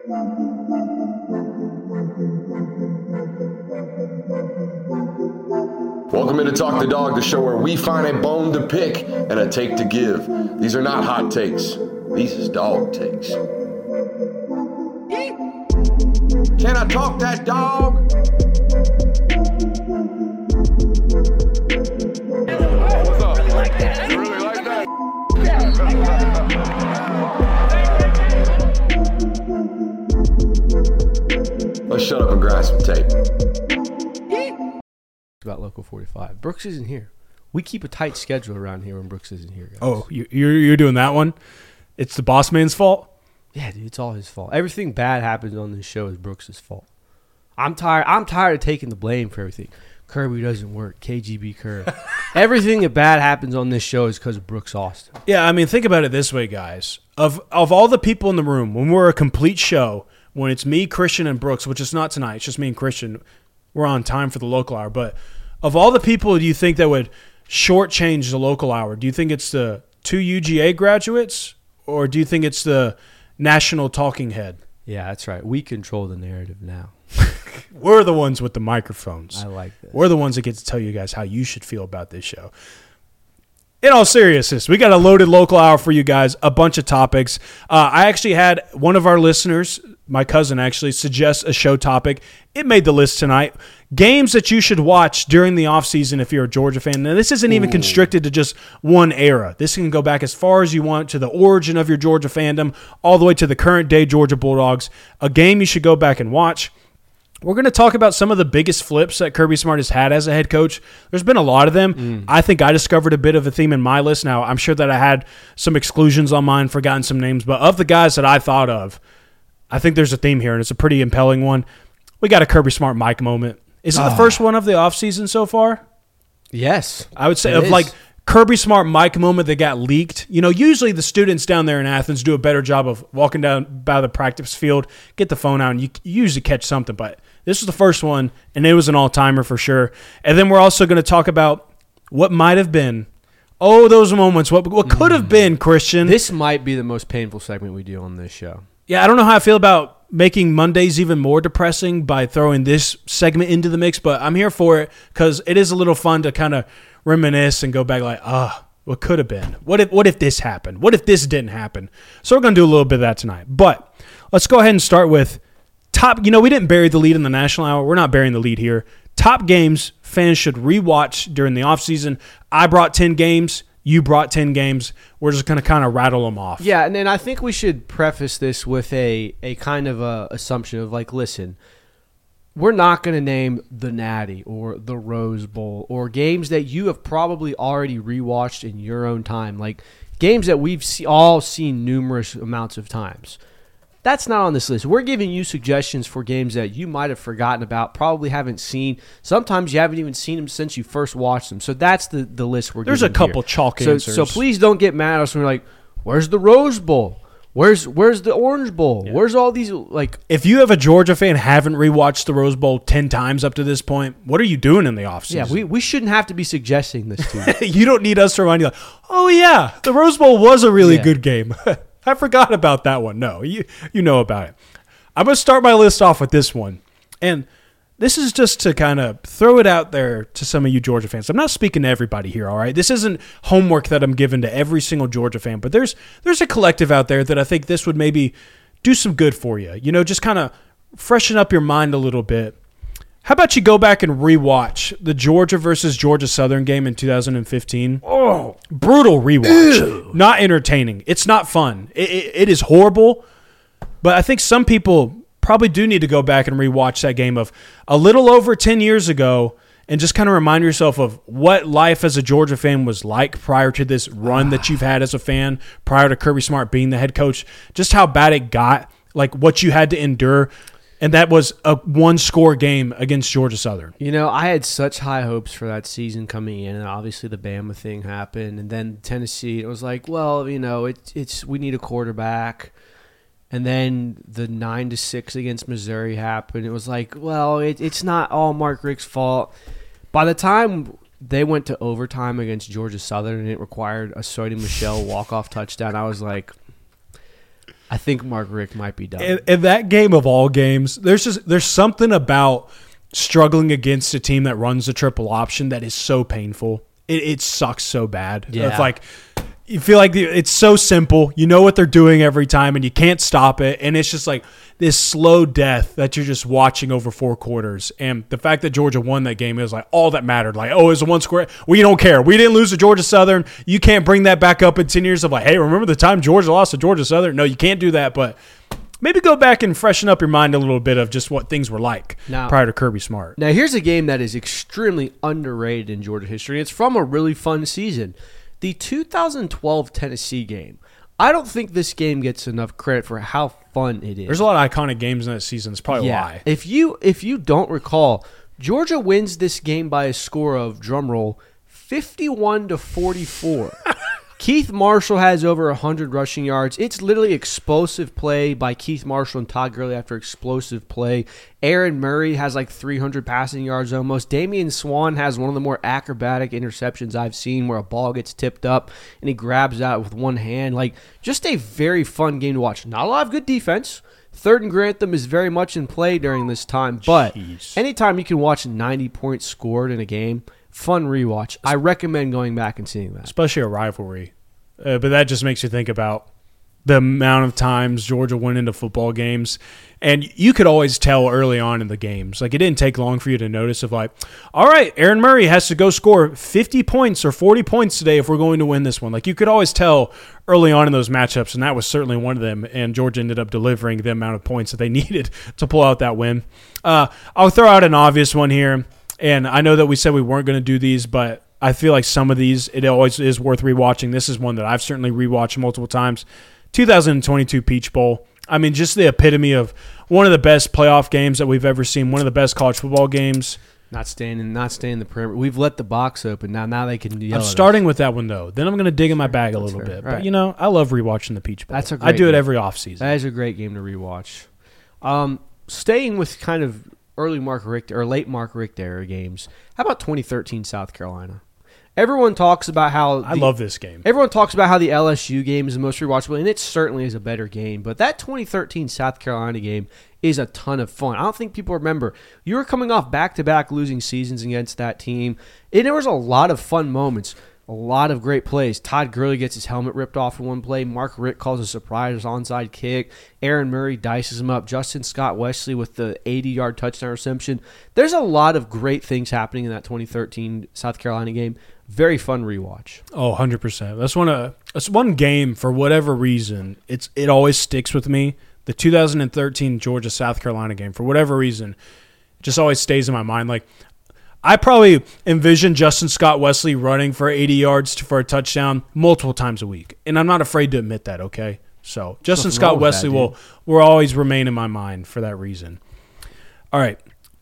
Welcome into Talk the Dog, the show where we find a bone to pick and a take to give. These are not hot takes. These is dog takes. Can I talk that dog? What's up? You like that? You really like that? Let's shut up and grind some tape. About Local 45. Brooks isn't here. We keep a tight schedule around here when Brooks isn't here, guys. Oh, you're doing that one? It's the boss man's fault? Yeah, dude, it's all his fault. Everything bad happens on this show is Brooks' fault. I'm tired of taking the blame for everything. Kirby doesn't work. KGB Curve. Everything that bad happens on this show is because of Brooks Austin. Yeah, I mean, think about it this way, guys. Of all the people in the room, when we're a complete show, when it's me, Christian, and Brooks, which is not tonight, it's just me and Christian, we're on time for the local hour. But of all the people do you think that would shortchange the local hour, do you think it's the 2 UGA graduates or do you think it's the national talking head? Yeah, that's right. We control the narrative now. We're the ones with the microphones. I like this. We're the ones that get to tell you guys how you should feel about this show. In all seriousness, we got a loaded local hour for you guys, a bunch of topics. I actually had one of our listeners, my cousin actually, suggest a show topic. It made the list tonight. Games that you should watch during the offseason if you're a Georgia fan. Now, this isn't even constricted to just one era. This can go back as far as you want to the origin of your Georgia fandom, all the way to the current day Georgia Bulldogs. A game you should go back and watch. We're going to talk about some of the biggest flips that Kirby Smart has had as a head coach. There's been a lot of them. I think I discovered a bit of a theme in my list. Now, I'm sure that I had some exclusions on mine, forgotten some names, but of the guys that I thought of, I think there's a theme here, and it's a pretty impelling one. We got a Kirby Smart Mike moment. Is it the first one of the offseason so far? Yes. I would say like Kirby Smart Mike moment that got leaked. You know, usually the students down there in Athens do a better job of walking down by the practice field, get the phone out, and you usually catch something, but this was the first one, and it was an all-timer for sure. And then we're also going to talk about what might have been. Oh, those moments. What could have been, Christian. This might be the most painful segment we do on this show. Yeah, I don't know how I feel about making Mondays even more depressing by throwing this segment into the mix, but I'm here for it because it is a little fun to kind of reminisce and go back like, what could have been? What if this happened? What if this didn't happen? So we're going to do a little bit of that tonight. But let's go ahead and start with top, we didn't bury the lead in the national hour. We're not burying the lead here. Top games fans should rewatch during the offseason. I brought 10 games. You brought 10 games. We're just going to kind of rattle them off. Yeah, and then I think we should preface this with a kind of a assumption of like, listen, we're not going to name the Natty or the Rose Bowl or games that you have probably already rewatched in your own time, like games that we've all seen numerous amounts of times. That's not on this list. We're giving you suggestions for games that you might have forgotten about, probably haven't seen. Sometimes you haven't even seen them since you first watched them. So that's the list we're giving. There's a couple chalk answers. So please don't get mad at us when we're like, where's the Rose Bowl? Where's the Orange Bowl? Yeah. Where's all these, like... If you have a Georgia fan haven't rewatched the Rose Bowl 10 times up to this point, what are you doing in the offseason? Yeah, we shouldn't have to be suggesting this to you. You don't need us to remind you, like, oh yeah, the Rose Bowl was a really good game. I forgot about that one. No, you know about it. I'm going to start my list off with this one. And this is just to kind of throw it out there to some of you Georgia fans. I'm not speaking to everybody here, all right? This isn't homework that I'm giving to every single Georgia fan, but there's a collective out there that I think this would maybe do some good for you. Just kind of freshen up your mind a little bit. How about you go back and rewatch the Georgia versus Georgia Southern game in 2015? Oh, brutal rewatch. Ew. Not entertaining. It's not fun. It is horrible. But I think some people probably do need to go back and rewatch that game of a little over 10 years ago and just kind of remind yourself of what life as a Georgia fan was like prior to this run that you've had as a fan, prior to Kirby Smart being the head coach, just how bad it got, like what you had to endure. And that was a one-score game against Georgia Southern. I had such high hopes for that season coming in, and obviously the Bama thing happened, and then Tennessee. It was like, well, it's we need a quarterback, and then the 9-6 against Missouri happened. It was like, well, it's not all Mark Richt's fault. By the time they went to overtime against Georgia Southern, and it required a Sony Michel walk-off touchdown, I was like, I think Mark Richt might be done. In that game of all games, there's something about struggling against a team that runs the triple option that is so painful. It sucks so bad. Yeah. It's like you feel like it's so simple. You know what they're doing every time, and you can't stop it. And it's just like this slow death that you're just watching over 4 quarters. And the fact that Georgia won that game is like all that mattered. Like, oh, it's a 1 score. We don't care. We didn't lose to Georgia Southern. You can't bring that back up in 10 years of like, hey, remember the time Georgia lost to Georgia Southern? No, you can't do that. But maybe go back and freshen up your mind a little bit of just what things were like prior to Kirby Smart. Now, here's a game that is extremely underrated in Georgia history. It's from a really fun season. The 2012 Tennessee game. I don't think this game gets enough credit for how fun it is. There's a lot of iconic games in that season. It's probably why. If you don't recall, Georgia wins this game by a score of, drumroll, 51-44. Keith Marshall has over 100 rushing yards. It's literally explosive play by Keith Marshall and Todd Gurley after explosive play. Aaron Murray has like 300 passing yards almost. Damian Swan has one of the more acrobatic interceptions I've seen where a ball gets tipped up and he grabs that with one hand. Like, just a very fun game to watch. Not a lot of good defense. Third and Grantham is very much in play during this time, but anytime you can watch 90 points scored in a game, fun rewatch. I recommend going back and seeing that. Especially a rivalry. But that just makes you think about the amount of times Georgia went into football games. And you could always tell early on in the games. Like, it didn't take long for you to notice of like, all right, Aaron Murray has to go score 50 points or 40 points today if we're going to win this one. Like, you could always tell early on in those matchups, and that was certainly one of them. And Georgia ended up delivering the amount of points that they needed to pull out that win. I'll throw out an obvious one here. And I know that we said we weren't going to do these, but I feel like some of these, it always is worth rewatching. This is one that I've certainly rewatched multiple times. 2022 Peach Bowl. I mean, just the epitome of one of the best playoff games that we've ever seen, one of the best college football games. Not staying in the perimeter. We've let the box open. Now they can yell I'm starting with that one, though. Then I'm going to dig in my bag a little bit. Right. But, I love rewatching the Peach Bowl. That's a great I do it game. every offseason. That is a great game to rewatch. Staying with kind of early Mark Richt or late Mark Richt era games, how about 2013 South Carolina? Everyone talks about how I love this game. Everyone talks about how the LSU game is the most rewatchable, and it certainly is a better game. But that 2013 South Carolina game is a ton of fun. I don't think people remember. You were coming off back-to-back losing seasons against that team, and there was a lot of fun moments, a lot of great plays. Todd Gurley gets his helmet ripped off in one play. Mark Richt calls a surprise onside kick. Aaron Murray dices him up. Justin Scott Wesley with the 80-yard touchdown reception. There's a lot of great things happening in that 2013 South Carolina game. Very fun rewatch. Oh, 100%. That's one game, for whatever reason, it always sticks with me. The 2013 Georgia-South Carolina game, for whatever reason, it just always stays in my mind. Like, I probably envision Justin Scott Wesley running for 80 yards for a touchdown multiple times a week, and I'm not afraid to admit that, okay? So Justin Scott Wesley will always remain in my mind for that reason. All right,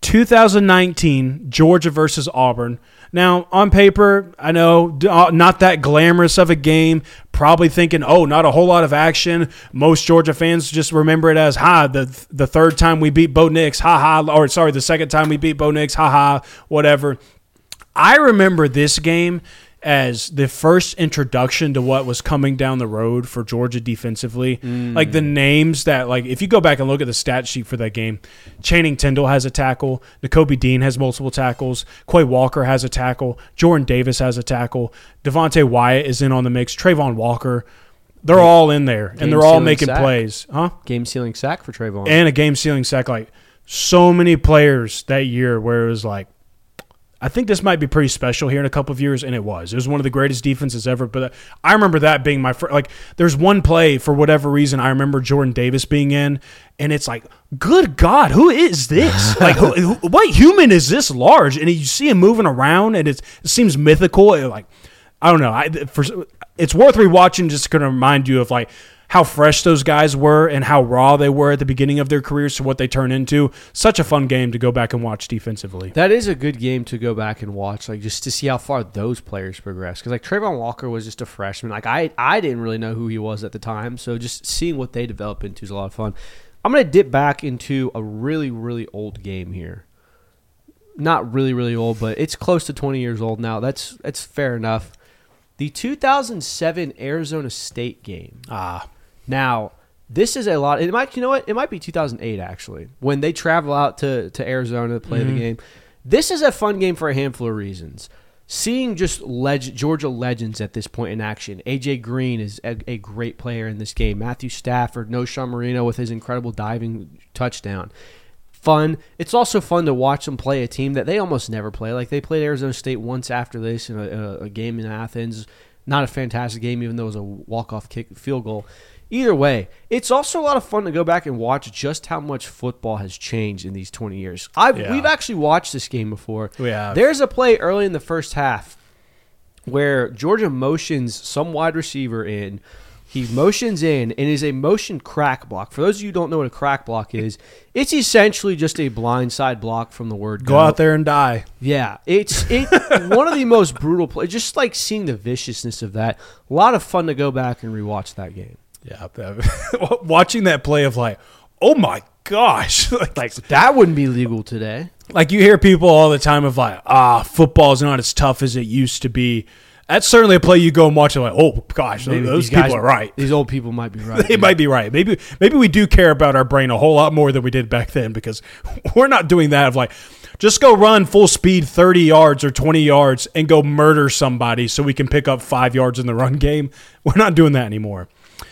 2019 Georgia versus Auburn. Now, on paper, I know not that glamorous of a game. Probably thinking, oh, not a whole lot of action. Most Georgia fans just remember it as, the third time we beat Bo Nix, the second time we beat Bo Nix, whatever. I remember this game as the first introduction to what was coming down the road for Georgia defensively. Like the names that, like, if you go back and look at the stat sheet for that game, Channing Tindall has a tackle, Nakobe Dean has multiple tackles, Quay Walker has a tackle, Jordan Davis has a tackle, Devontae Wyatt is in on the mix, Trayvon Walker. They're all in there, and they're all making plays. Game-sealing sack for Trayvon. And a game-sealing sack. Like, so many players that year where it was like, I think this might be pretty special here in a couple of years, and it was. It was one of the greatest defenses ever. But I remember that being my first. Like, there's one play, for whatever reason, I remember Jordan Davis being in, and it's like, good God, who is this? Like, what human is this large? And you see him moving around, and it seems mythical. I don't know. It's worth rewatching just to remind you of, like, how fresh those guys were and how raw they were at the beginning of their careers to what they turn into. Such a fun game to go back and watch defensively. That is a good game to go back and watch, like, just to see how far those players progress. Because, like, Trayvon Walker was just a freshman. Like, I didn't really know who he was at the time, so just seeing what they develop into is a lot of fun. I'm going to dip back into a really, really old game here. Not really, really old, but it's close to 20 years old now. That's fair enough. The 2007 Arizona State game. Ah. Now, This is a lot. It might, you know what? It might be 2008 actually, when they travel out to Arizona to play the game. This is a fun game for a handful of reasons. Seeing just Georgia legends at this point in action. AJ Green is a great player in this game. Matthew Stafford, Noshawn Marino with his incredible diving touchdown. Fun. It's also fun to watch them play a team that they almost never play. Like they played Arizona State once after this in a game in Athens. Not a fantastic game, even though it was a walk-off field goal. Either way, it's also a lot of fun to go back and watch just how much football has changed in these 20 years. We've actually watched this game before. We have. There's a play early in the first half where Georgia motions some wide receiver in. He motions in and is a motion crack block. For those of you who don't know what a crack block is, it's essentially just a blindside block from the word go out there and die. Yeah, it's one of the most brutal plays. Just like seeing the viciousness of that. A lot of fun to go back and rewatch that game. Yeah, watching that play of like, oh my gosh, like that wouldn't be legal today. Like you hear people all the time of like, football is not as tough as it used to be. That's certainly a play you go and watch and like, oh gosh, those people are right. These old people might be right. They might be right. Maybe we do care about our brain a whole lot more than we did back then, because we're not doing that of like, just go run full speed 30 yards or 20 yards and go murder somebody so we can pick up 5 yards in the run game. We're not doing that anymore.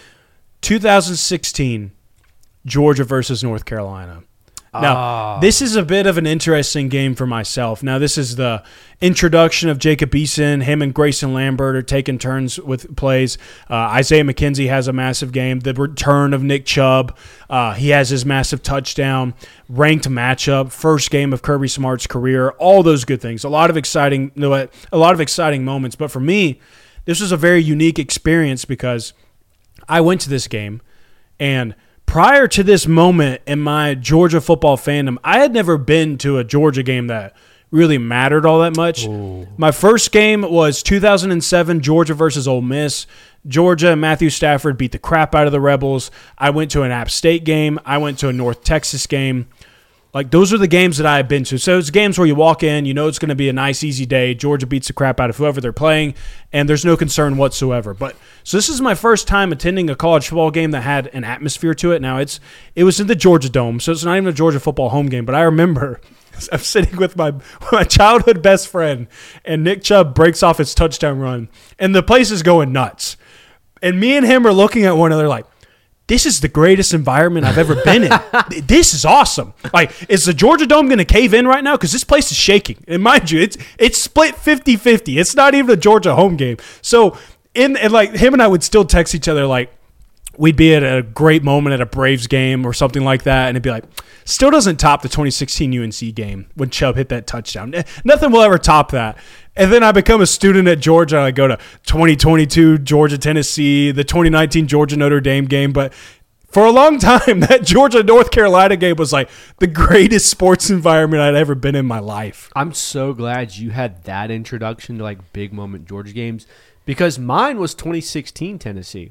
2016, Georgia versus North Carolina. Now, this is a bit of an interesting game for myself. Now, this is the introduction of Jacob Eason. Him and Grayson Lambert are taking turns with plays. Isaiah McKenzie has a massive game. The return of Nick Chubb. He has his massive touchdown. Ranked matchup. First game of Kirby Smart's career. All those good things. A lot of exciting moments. But for me, this was a very unique experience because I went to this game, and prior to this moment in my Georgia football fandom, I had never been to a Georgia game that really mattered all that much. Ooh. My first game was 2007 Georgia versus Ole Miss. Georgia and Matthew Stafford beat the crap out of the Rebels. I went to an App State game. I went to a North Texas game. Like, those are the games that I have been to. So it's games where you walk in, you know it's going to be a nice, easy day. Georgia beats the crap out of whoever they're playing, and there's no concern whatsoever. So this is my first time attending a college football game that had an atmosphere to it. Now, it was in the Georgia Dome, so it's not even a Georgia football home game. But I remember I'm sitting with my childhood best friend, and Nick Chubb breaks off his touchdown run, and the place is going nuts. And me and him are looking at one another like, this is the greatest environment I've ever been in. This is awesome. Like, is the Georgia Dome going to cave in right now? Because this place is shaking. And mind you, it's split 50-50. It's not even a Georgia home game. So, like, him and I would still text each other like, we'd be at a great moment at a Braves game or something like that, and it'd be like, still doesn't top the 2016 UNC game when Chubb hit that touchdown. Nothing will ever top that. And then I become a student at Georgia. I go to 2022 Georgia-Tennessee, the 2019 Georgia-Notre Dame game. But for a long time, that Georgia-North Carolina game was like the greatest sports environment I'd ever been in my life. I'm so glad you had that introduction to like big moment Georgia games, because mine was 2016 Tennessee.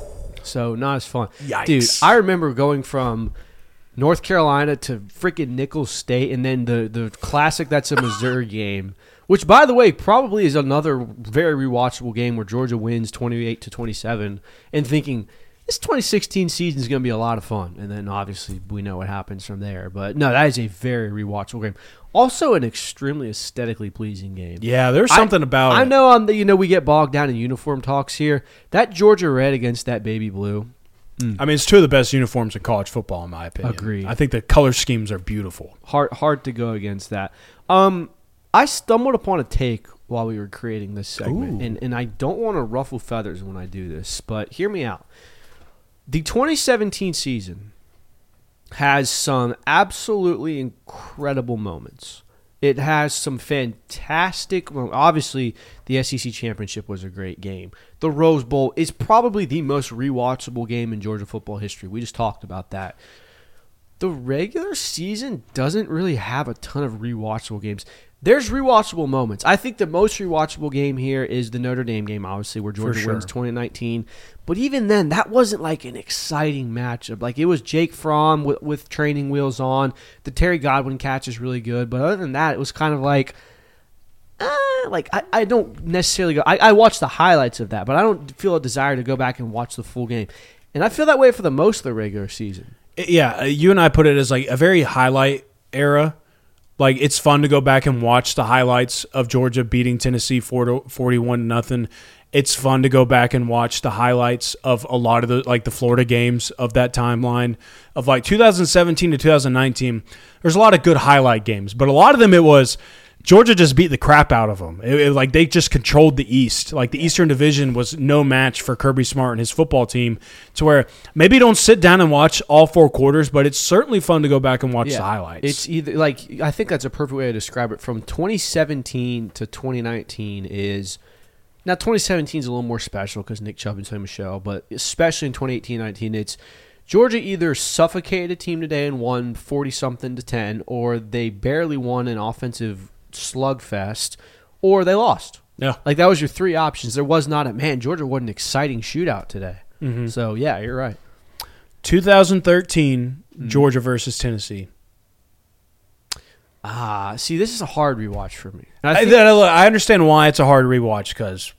So not as fun. Yikes. Dude, I remember going from North Carolina to freaking Nicholls State, and then the classic that's a Missouri game, which, by the way, probably is another very rewatchable game where Georgia wins 28-27, and thinking, this 2016 season is going to be a lot of fun. And then, obviously, we know what happens from there. But, no, that is a very rewatchable game. Also an extremely aesthetically pleasing game. Yeah, there's something about it. I know we get bogged down in uniform talks here. That Georgia red against that baby blue. I mean, it's two of the best uniforms in college football, in my opinion. Agreed. I think the color schemes are beautiful. Hard to go against that. I stumbled upon a take while we were creating this segment, and I don't want to ruffle feathers when I do this, but hear me out. The 2017 season has some absolutely incredible moments. It has some fantastic – obviously, the SEC Championship was a great game. The Rose Bowl is probably the most rewatchable game in Georgia football history. We just talked about that. The regular season doesn't really have a ton of rewatchable games. There's rewatchable moments. I think the most rewatchable game here is the Notre Dame game, obviously, where Georgia wins 2019. But even then, that wasn't like an exciting matchup. Like, it was Jake Fromm with training wheels on. The Terry Godwin catch is really good. But other than that, it was kind of like I don't necessarily go. I watched the highlights of that, but I don't feel a desire to go back and watch the full game. And I feel that way for the most of the regular season. Yeah, you and I put it as like a very highlight era. Like, it's fun to go back and watch the highlights of Georgia beating Tennessee 41-0. It's fun to go back and watch the highlights of a lot of the Florida games of that timeline of like 2017 to 2019. There's a lot of good highlight games, but a lot of them it was Georgia just beat the crap out of them. Like, they just controlled the East. Like, the Eastern Division was no match for Kirby Smart and his football team, to where maybe don't sit down and watch all 4 quarters, but it's certainly fun to go back and watch the highlights. It's either like, I think that's a perfect way to describe it. From 2017 to 2019 is now 2017 is a little more special because Nick Chubb and Sonny Michel, but especially in 2018-19, it's Georgia either suffocated a team today and won 40-something to 10, or they barely won an offensive slugfest, or they lost. Yeah. Like, that was your 3 options. There was not Georgia was an exciting shootout today. Mm-hmm. So, yeah, you're right. 2013, Georgia versus Tennessee. See, this is a hard rewatch for me. And I understand why it's a hard rewatch because,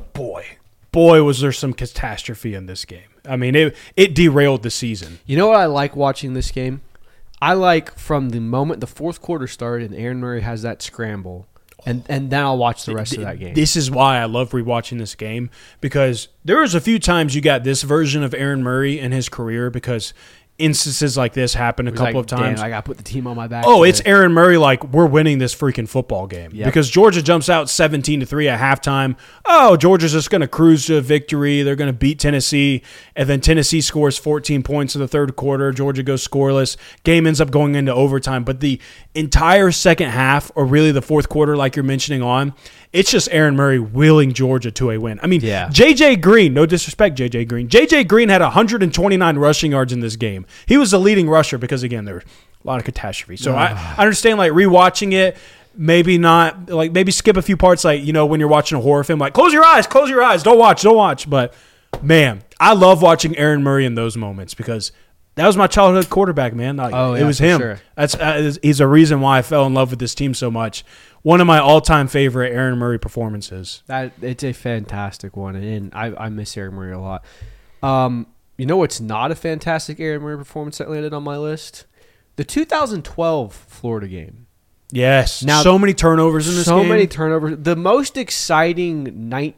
boy, was there some catastrophe in this game. I mean, it derailed the season. You know what I like watching this game? I like from the moment the fourth quarter started and Aaron Murray has that scramble, and then I'll watch the rest of that game. This is why I love rewatching this game, because there was a few times you got this version of Aaron Murray in his career, because instances like this happened a couple of times. Damn, I got to put the team on my back. Oh, it's Aaron Murray like, we're winning this freaking football game. Yep. Because Georgia jumps out 17-3 at halftime. Oh, Georgia's just going to cruise to a victory. They're going to beat Tennessee. And then Tennessee scores 14 points in the third quarter. Georgia goes scoreless. Game ends up going into overtime. But the entire second half, or really the fourth quarter like you're mentioning on, it's just Aaron Murray willing Georgia to a win. I mean, J.J. Green, no disrespect, J.J. Green. J.J. Green had 129 rushing yards in this game. He was the leading rusher because, again, there were a lot of catastrophe. So I understand, like, rewatching it, maybe not, like, maybe skip a few parts, like, you know, when you're watching a horror film, like, close your eyes, don't watch. But, man, I love watching Aaron Murray in those moments because that was my childhood quarterback, man. Like, it was him. Sure. He's a reason why I fell in love with this team so much. One of my all-time favorite Aaron Murray performances. It's a fantastic one, and I miss Aaron Murray a lot. You know what's not a fantastic Aaron Murray performance that landed on my list? The 2012 Florida game. Yes. Now, so many turnovers in this game. So many turnovers. The most exciting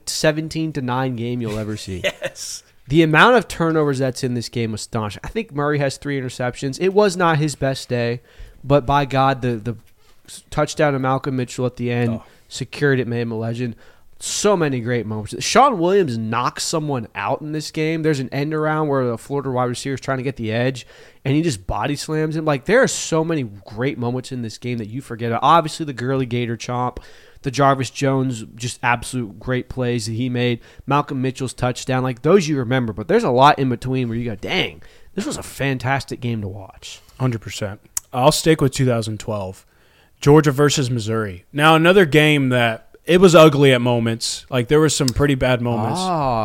17-9 game you'll ever see. Yes. The amount of turnovers that's in this game was astonishing. I think Murray has 3 interceptions. It was not his best day, but by God, the touchdown to Malcolm Mitchell at the end secured it, made him a legend. So many great moments. Sean Williams knocks someone out in this game. There's an end around where the Florida wide receiver is trying to get the edge, and he just body slams him. Like, there are so many great moments in this game that you forget. Obviously, the Gurley Gator chomp, the Jarvis Jones, just absolute great plays that he made, Malcolm Mitchell's touchdown. Like, those you remember, but there's a lot in between where you go, dang, this was a fantastic game to watch. 100%. I'll stick with 2012. Georgia versus Missouri. Now, another game that it was ugly at moments. Like, there were some pretty bad moments.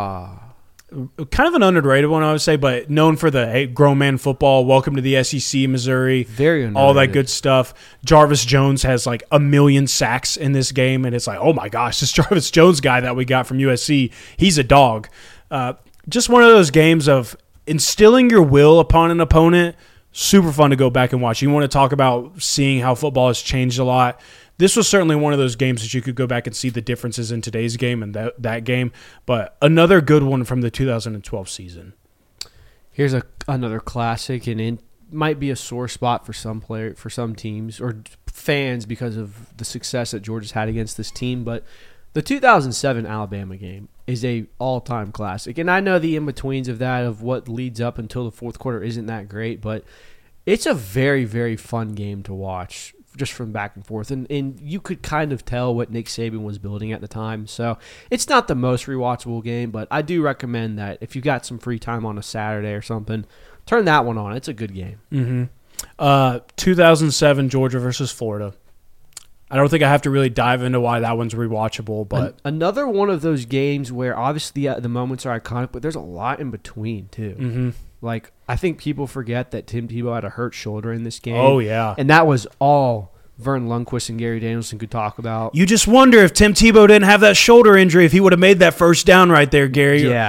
Kind of an underrated one, I would say, but known for the, hey, grown man football, welcome to the SEC, Missouri. Very underrated. All that good stuff. Jarvis Jones has like 1 million sacks in this game, and it's like, oh my gosh, this Jarvis Jones guy that we got from USC, he's a dog. Just one of those games of instilling your will upon an opponent. Super fun to go back and watch. You want to talk about seeing how football has changed a lot. This was certainly one of those games that you could go back and see the differences in today's game and that game. But another good one from the 2012 season. Here's another classic, and it might be a sore spot for some teams or fans because of the success that Georgia's had against this team. But the 2007 Alabama game is a all-time classic. And I know the in-betweens of that, of what leads up until the fourth quarter, isn't that great. But it's a very, very fun game to watch just from back and forth. And you could kind of tell what Nick Saban was building at the time. So it's not the most rewatchable game, but I do recommend that if you've got some free time on a Saturday or something, turn that one on. It's a good game. Mm-hmm. 2007 Georgia versus Florida. I don't think I have to really dive into why that one's rewatchable, but another one of those games where obviously the moments are iconic, but there's a lot in between too. Mm-hmm. Like, I think people forget that Tim Tebow had a hurt shoulder in this game. Oh yeah, and that was all Vern Lundquist and Gary Danielson could talk about. You just wonder if Tim Tebow didn't have that shoulder injury, if he would have made that first down right there, Gary. Yeah.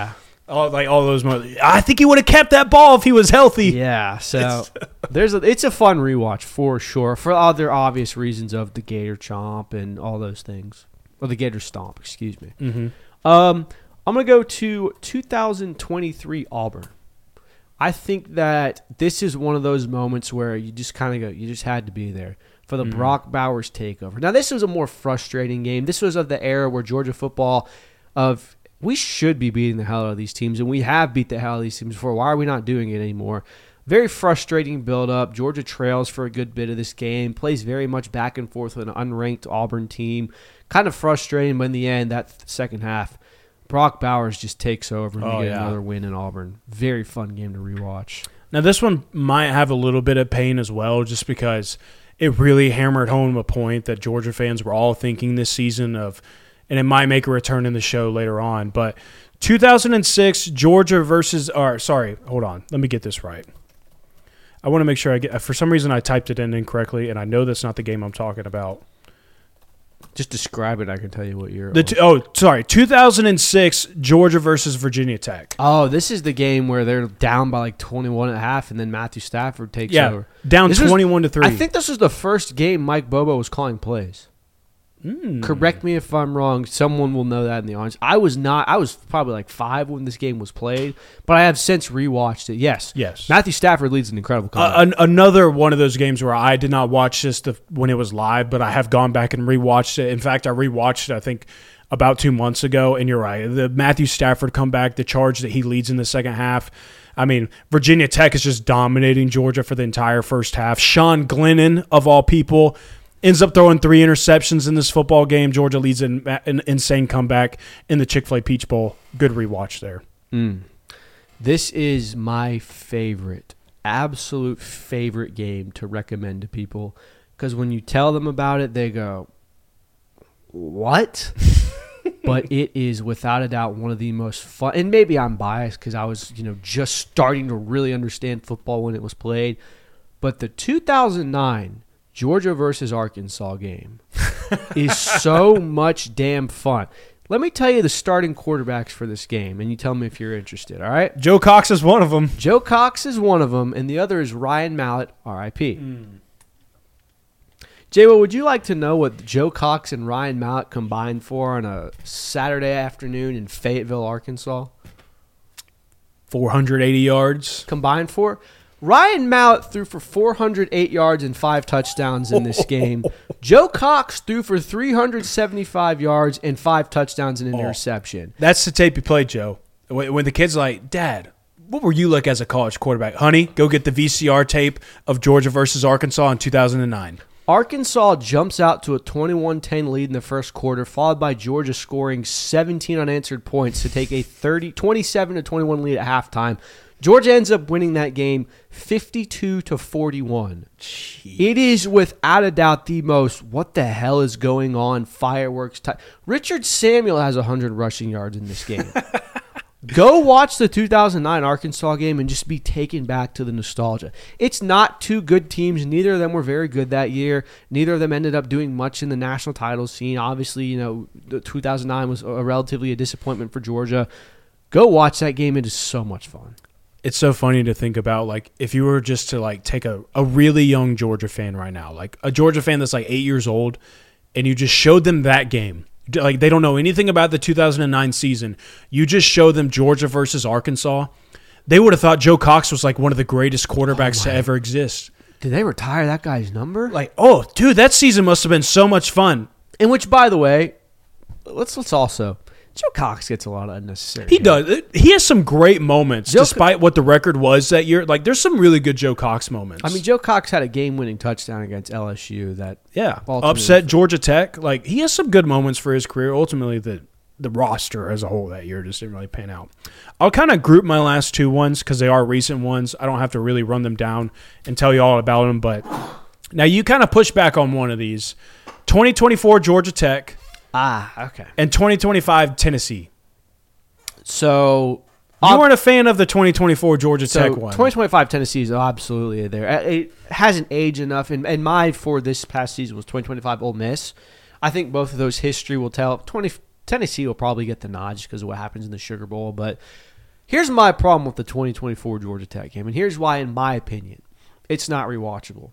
All those moments. I think he would have kept that ball if he was healthy. Yeah, so it's a fun rewatch for sure, for other obvious reasons of the Gator Chomp and all those things. Or the Gator Stomp, excuse me. Mm-hmm. I'm going to go to 2023 Auburn. I think that this is one of those moments where you just kind of go, you just had to be there for the Brock Bowers takeover. Now, this was a more frustrating game. This was of the era where Georgia football we should be beating the hell out of these teams, and we have beat the hell out of these teams before. Why are we not doing it anymore? Very frustrating build-up. Georgia trails for a good bit of this game, plays very much back and forth with an unranked Auburn team. Kind of frustrating, but in the end, that second half, Brock Bowers just takes over and we get another win in Auburn. Very fun game to rewatch. Now, this one might have a little bit of pain as well, just because it really hammered home a point that Georgia fans were all thinking this season of, and it might make a return in the show later on, but 2006 Georgia versus, hold on, let me get this right. I want to make sure I get, for some reason I typed it in incorrectly, and I know that's not the game I'm talking about. Just describe it. I can tell you what year. 2006 Georgia versus Virginia Tech. Oh, this is the game where they're down by like 21.5, and then Matthew Stafford takes over. Down 21-3. I think this was the first game Mike Bobo was calling plays. Correct me if I'm wrong. Someone will know that in the audience. I was not. I was probably like 5 when this game was played, but I have since rewatched it. Yes. Matthew Stafford leads an incredible comeback. Another one of those games where I did not watch this when it was live, but I have gone back and rewatched it. In fact, I rewatched it, I think, about 2 months ago, and you're right. The Matthew Stafford comeback, the charge that he leads in the second half. I mean, Virginia Tech is just dominating Georgia for the entire first half. Sean Glennon, of all people, ends up throwing 3 interceptions in this football game. Georgia leads an insane comeback in the Chick-fil-A Peach Bowl. Good rewatch there. This is my favorite, absolute favorite game to recommend to people, because when you tell them about it, they go, what? But it is without a doubt one of the most fun, and maybe I'm biased because I was just starting to really understand football when it was played, but the 2009 Georgia versus Arkansas game is so much damn fun. Let me tell you the starting quarterbacks for this game, and you tell me if you're interested, all right? Joe Cox is one of them. Joe Cox is one of them, and the other is Ryan Mallett, R.I.P. J-Wo, would you like to know what Joe Cox and Ryan Mallett combined for on a Saturday afternoon in Fayetteville, Arkansas? 480 yards. Combined for? Ryan Mallett threw for 408 yards and 5 touchdowns in this game. Joe Cox threw for 375 yards and 5 touchdowns and an interception. That's the tape you played, Joe. When the kid's like, Dad, what were you like as a college quarterback? Honey, go get the VCR tape of Georgia versus Arkansas in 2009. Arkansas jumps out to a 21-10 lead in the first quarter, followed by Georgia scoring 17 unanswered points to take a 27-21 lead at halftime. Georgia ends up winning that game 52-41. Jeez. It is without a doubt the most what the hell is going on fireworks type. Richard Samuel has 100 rushing yards in this game. Go watch the 2009 Arkansas game and just be taken back to the nostalgia. It's not two good teams. Neither of them were very good that year. Neither of them ended up doing much in the national title scene. Obviously, the 2009 was relatively a disappointment for Georgia. Go watch that game. It is so much fun. It's so funny to think about, like, if you were just to, like, take a really young Georgia fan right now, like a Georgia fan that's, like, 8 years old, and you just showed them that game. Like, they don't know anything about the 2009 season. You just show them Georgia versus Arkansas. They would have thought Joe Cox was, like, one of the greatest quarterbacks to ever exist. Did they retire that guy's number? Like, oh, dude, that season must have been so much fun. In which, by the way, let's also... Joe Cox gets a lot of unnecessary. He does. He has some great moments, despite what the record was that year. Like, there's some really good Joe Cox moments. I mean, Joe Cox had a game-winning touchdown against LSU that upset Georgia Tech. Like, he has some good moments for his career. Ultimately, the roster as a whole that year just didn't really pan out. I'll kind of group my last 2 ones because they are recent ones. I don't have to really run them down and tell you all about them. But now you kind of push back on one of these. 2024 Georgia Tech. Okay. And 2025 Tennessee. So you weren't a fan of the 2024 Georgia Tech one. 2025 Tennessee is absolutely there. It hasn't aged enough, and my for this past season was 2025 Ole Miss. I think both of those history will tell. Tennessee will probably get the nod just because of what happens in the Sugar Bowl, but Here's my problem with the 2024 Georgia Tech game, and here's why, in my opinion, it's not rewatchable.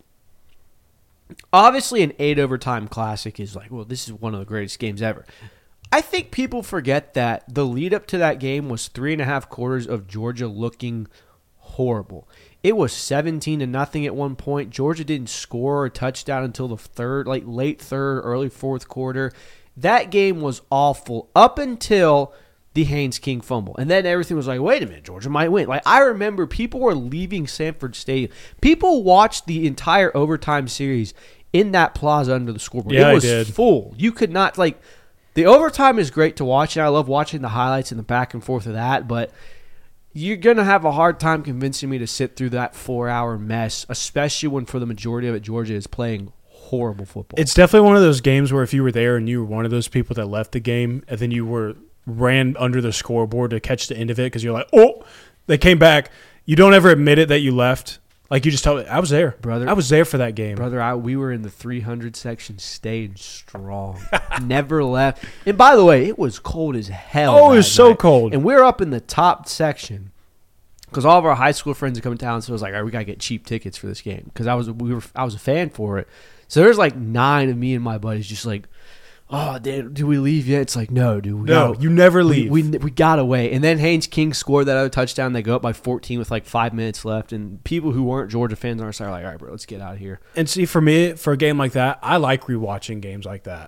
Obviously, an 8 overtime classic is like, well, this is one of the greatest games ever. I think people forget that the lead up to that game was 3.5 quarters of Georgia looking horrible. It was 17-0 at one point. Georgia didn't score a touchdown until the third, like late third, early fourth quarter. That game was awful up until the Haynes King fumble. And then everything was like, wait a minute, Georgia might win. Like, I remember people were leaving Sanford Stadium. People watched the entire overtime series in that plaza under the scoreboard. Yeah, it was I did. full. You could not, like, the overtime is great to watch, and I love watching the highlights and the back and forth of that, but you're going to have a hard time convincing me to sit through that 4-hour mess, especially when for the majority of it, Georgia is playing horrible football. It's definitely one of those games where if you were there and you were one of those people that left the game and then you ran under the scoreboard to catch the end of it because you're like, oh, they came back. You don't ever admit it that you left. Like, you just tell me, I was there. Brother, I was there for that game. Brother, we were in the 300 section, stayed strong. Never left. And by the way, it was cold as hell. Oh, it was that so night. cold. And we were up in the top section because all of our high school friends had come to town, so I was like, all right, we got to get cheap tickets for this game because I was a fan for it. So there's like 9 of me and my buddies just like, oh, do we leave yet? It's like, no, dude. You never leave. We got away. And then Haynes King scored that other touchdown. They go up by 14 with like 5 minutes left. And people who weren't Georgia fans on our side are like, all right, bro, let's get out of here. And see, for me, for a game like that, I like rewatching games like that.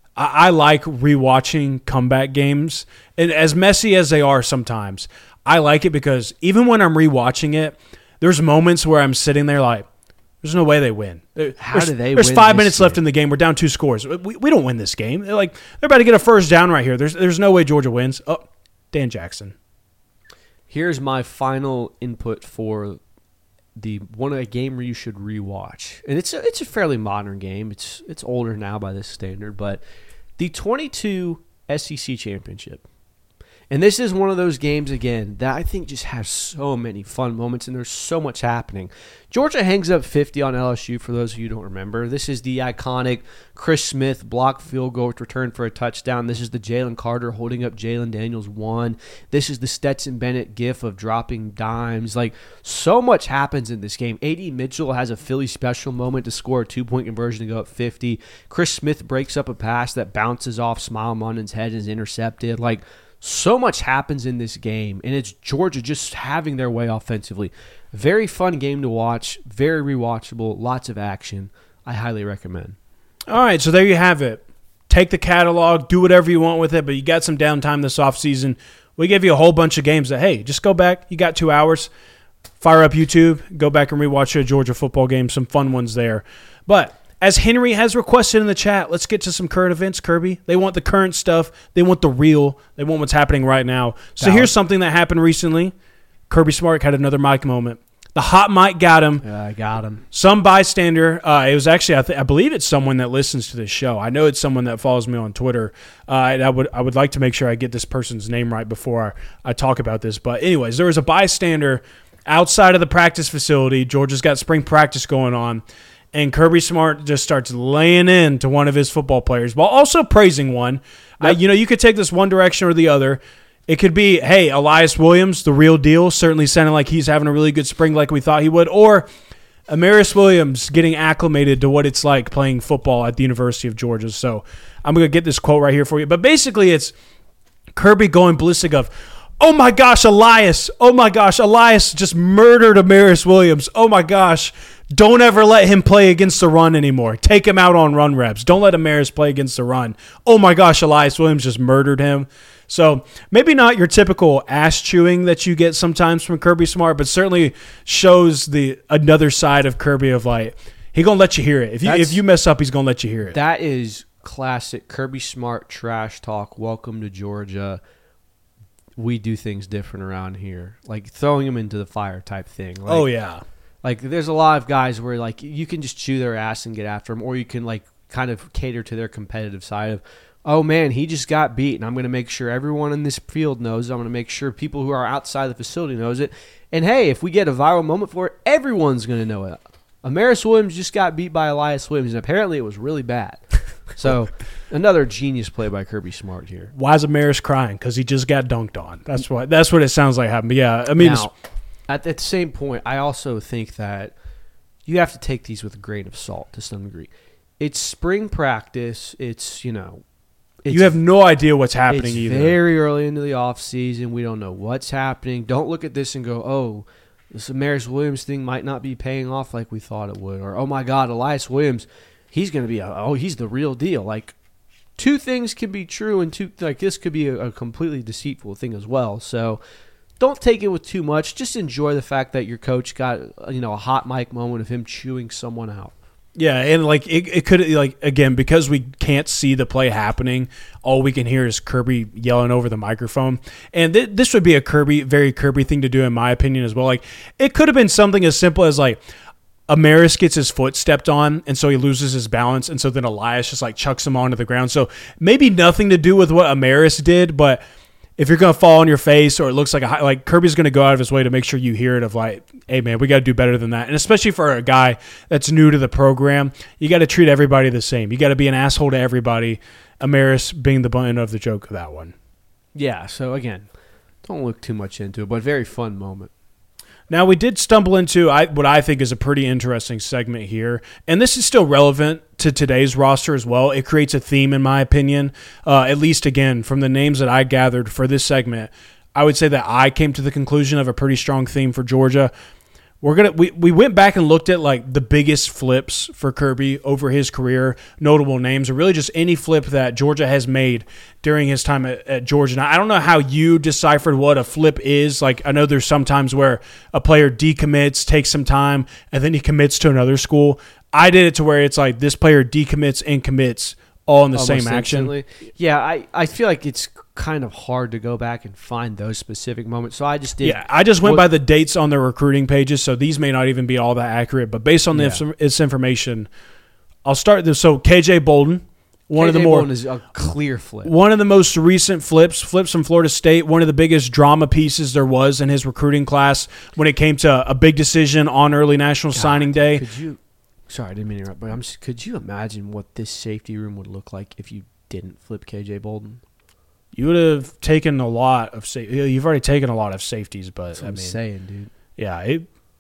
I like rewatching comeback games. And as messy as they are sometimes, I like it because even when I'm rewatching it, there's moments where I'm sitting there like, there's no way they win. How do they There's win 5 this minutes left game? in the game. We're down 2 scores. We don't win this game. They're about to get a first down right here. There's no way Georgia wins. Oh, Dan Jackson. Here's my final input for a game where you should rewatch. And it's a fairly modern game. It's older now by this standard, but the 22 SEC Championship. And this is one of those games, again, that I think just has so many fun moments, and there's so much happening. Georgia hangs up 50 on LSU, for those of you who don't remember. This is the iconic Chris Smith blocked field goal return for a touchdown. This is the Jalen Carter holding up Jalen Daniels 1. This is the Stetson Bennett gif of dropping dimes. Like, so much happens in this game. A.D. Mitchell has a Philly special moment to score a 2-point conversion to go up 50. Chris Smith breaks up a pass that bounces off Smile Munden's head and is intercepted. Like, so much happens in this game, and it's Georgia just having their way offensively. Very fun game to watch, very rewatchable, lots of action. I highly recommend. All right, so there you have it. Take the catalog, do whatever you want with it, but you got some downtime this offseason. We give you a whole bunch of games that, hey, just go back. You got 2 hours. Fire up YouTube. Go back and rewatch a Georgia football game. Some fun ones there. But as Henry has requested in the chat, let's get to some current events, Kirby. They want the current stuff. They want the real. They want what's happening right now. So here's something that happened recently. Kirby Smart had another mic moment. The hot mic got him. Yeah, I got him. Some bystander, it was actually, I believe it's someone that listens to this show. I know it's someone that follows me on Twitter. And I would like to make sure I get this person's name right before I talk about this. But anyways, there was a bystander outside of the practice facility. Georgia's got spring practice going on. And Kirby Smart just starts laying into one of his football players while also praising one. Yep. You could take this one direction or the other. It could be, hey, Elias Williams, the real deal, certainly sounding like he's having a really good spring like we thought he would. Or Amaris Williams getting acclimated to what it's like playing football at the University of Georgia. So I'm going to get this quote right here for you. But basically it's Kirby going ballistic of, oh my gosh, Elias. Oh my gosh, Elias just murdered Amaris Williams. Oh my gosh. Don't ever let him play against the run anymore. Take him out on run reps. Don't let Amaris play against the run. Oh my gosh, Elias Williams just murdered him. So maybe not your typical ass chewing that you get sometimes from Kirby Smart, but certainly shows another side of Kirby of like, he gonna let you hear it. If you mess up, he's gonna let you hear it. That is classic Kirby Smart trash talk. Welcome to Georgia. We do things different around here. Like throwing him into the fire type thing. Like, oh yeah. Like, there's a lot of guys where, like, you can just chew their ass and get after them, or you can, like, kind of cater to their competitive side of, oh, man, he just got beat, and I'm going to make sure everyone in this field knows it. I'm going to make sure people who are outside the facility knows it. And, hey, if we get a viral moment for it, everyone's going to know it. Amaris Williams just got beat by Elias Williams, and apparently it was really bad. So another genius play by Kirby Smart here. Why is Amaris crying? Because he just got dunked on. That's what it sounds like happened. But yeah, I mean, now, at the same point, I also think that you have to take these with a grain of salt to some degree. It's spring practice. It's, you have no idea what's happening either. It's very early into the off season. We don't know what's happening. Don't look at this and go, oh, this Amaris Williams thing might not be paying off like we thought it would. Or, oh, my God, Elias Williams, he's going to be, he's the real deal. Like, two things can be true, and this could be a completely deceitful thing as well. So don't take it with too much. Just enjoy the fact that your coach got, a hot mic moment of him chewing someone out. Yeah, and it could again, because we can't see the play happening, all we can hear is Kirby yelling over the microphone. And this would be a very Kirby thing to do, in my opinion, as well. Like, it could have been something as simple as Amaris gets his foot stepped on, and so he loses his balance, and so then Elias just chucks him onto the ground. So maybe nothing to do with what Amaris did, but if you're going to fall on your face, or it looks like Kirby's going to go out of his way to make sure you hear it of hey man, we got to do better than that. And especially for a guy that's new to the program, you got to treat everybody the same. You got to be an asshole to everybody. Amaris being the butt of the joke of that one. Yeah. So again, don't look too much into it, but very fun moment. Now, we did stumble into what I think is a pretty interesting segment here, and this is still relevant to today's roster as well. It creates a theme, in my opinion, at least, again, from the names that I gathered for this segment. I would say that I came to the conclusion of a pretty strong theme for Georgia. We went back and looked at the biggest flips for Kirby over his career, notable names, or really just any flip that Georgia has made during his time at Georgia. Now, I don't know how you deciphered what a flip is. I know there's some times where a player decommits, takes some time, and then he commits to another school. I did it to where it's this player decommits and commits all in the same action. Instantly. Yeah, I feel like it's kind of hard to go back and find those specific moments. So I just did. Yeah, I just went by the dates on their recruiting pages, so these may not even be all that accurate. But based on this information, I'll start this. So KJ Bolden, Bolden is a clear flip. One of the most recent flips from Florida State. One of the biggest drama pieces there was in his recruiting class when it came to a big decision on early national signing day. Sorry, I didn't mean to interrupt, but could you imagine what this safety room would look like if you didn't flip KJ Bolden? You would have taken a lot of You've already taken a lot of safeties, but that's what I'm saying, dude. Yeah,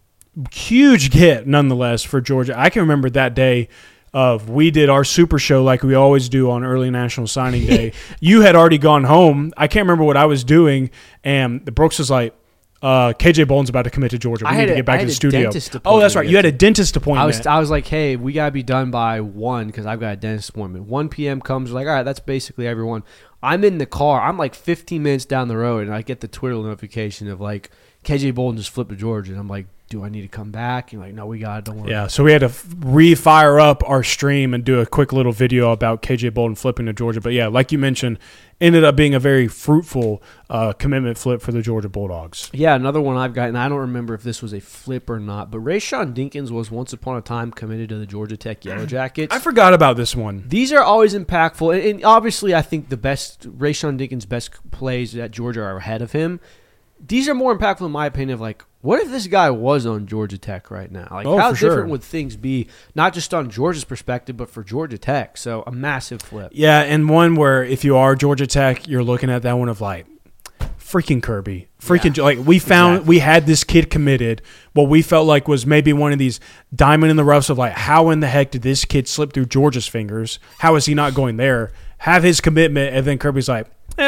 huge get nonetheless for Georgia. I can remember that day we did our super show like we always do on early national signing day. You had already gone home. I can't remember what I was doing, and Brooks was like, KJ Bolden's about to commit to Georgia. We need to get back to the studio. Oh, that's right. You had a dentist appointment. I was like, hey, we got to be done by 1 because I've got a dentist appointment. 1 p.m. comes, all right, that's basically everyone. I'm in the car. I'm 15 minutes down the road, and I get the Twitter notification of KJ Bolden just flipped to Georgia, and I'm like, do I need to come back? And no, we got it. Don't worry. Yeah, so we had to refire up our stream and do a quick little video about KJ Bolden flipping to Georgia. But yeah, like you mentioned, ended up being a very fruitful commitment flip for the Georgia Bulldogs. Yeah, another one I've got, and I don't remember if this was a flip or not, but Rayshawn Dinkins was once upon a time committed to the Georgia Tech Yellow Jackets. I forgot about this one. These are always impactful, and obviously I think Rayshawn Dinkins' best plays at Georgia are ahead of him. These are more impactful in my opinion of what if this guy was on Georgia Tech right now? How different would things be, not just on Georgia's perspective, but for Georgia Tech? So a massive flip. Yeah, and one where if you are Georgia Tech, you're looking at that one of freaking Kirby. We had this kid committed, what we felt like was maybe one of these diamond in the roughs of how in the heck did this kid slip through Georgia's fingers? How is he not going there? Have his commitment, and then Kirby's no.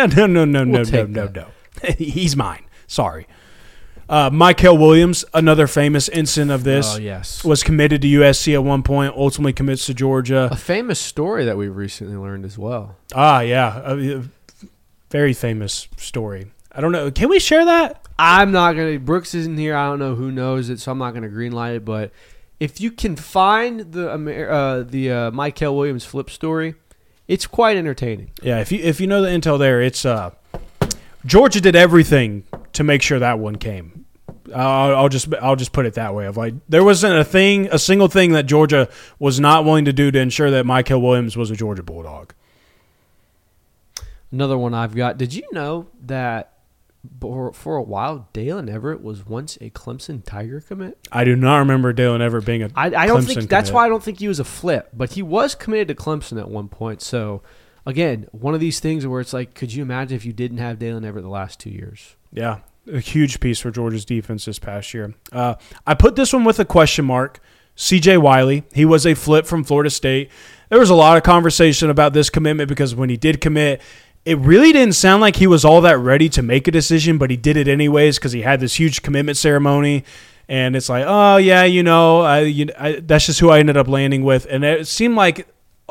He's mine. Sorry. Michael Williams, another famous incident of this, was committed to USC at one point, ultimately commits to Georgia. A famous story that we recently learned as well. Yeah. Very famous story. I don't know. Can we share that? I'm not going to. Brooks isn't here. I don't know who knows it, so I'm not going to greenlight it. But if you can find the Michael Williams flip story, it's quite entertaining. Yeah, if you know the intel there, it's Georgia did everything to make sure that one came. I'll just put it that way. There wasn't a single thing that Georgia was not willing to do to ensure that Michael Williams was a Georgia Bulldog. Another one I've got. Did you know that for a while, Dalen Everett was once a Clemson Tiger commit. I do not remember Dalen Everett being a I don't Clemson think that's commit. why I don't think he was a flip, but he was committed to Clemson at one point. So again, one of these things where it's like, could you imagine if you didn't have Dalen Everett the last 2 years? Yeah, a huge piece for Georgia's defense this past year. I put this one with a question mark. C.J. Wiley, he was a flip from Florida State. There was a lot of conversation about this commitment because when he did commit, it really didn't sound like he was all that ready to make a decision, but he did it anyways because he had this huge commitment ceremony. And it's like, oh, yeah, that's just who I ended up landing with. And it seemed like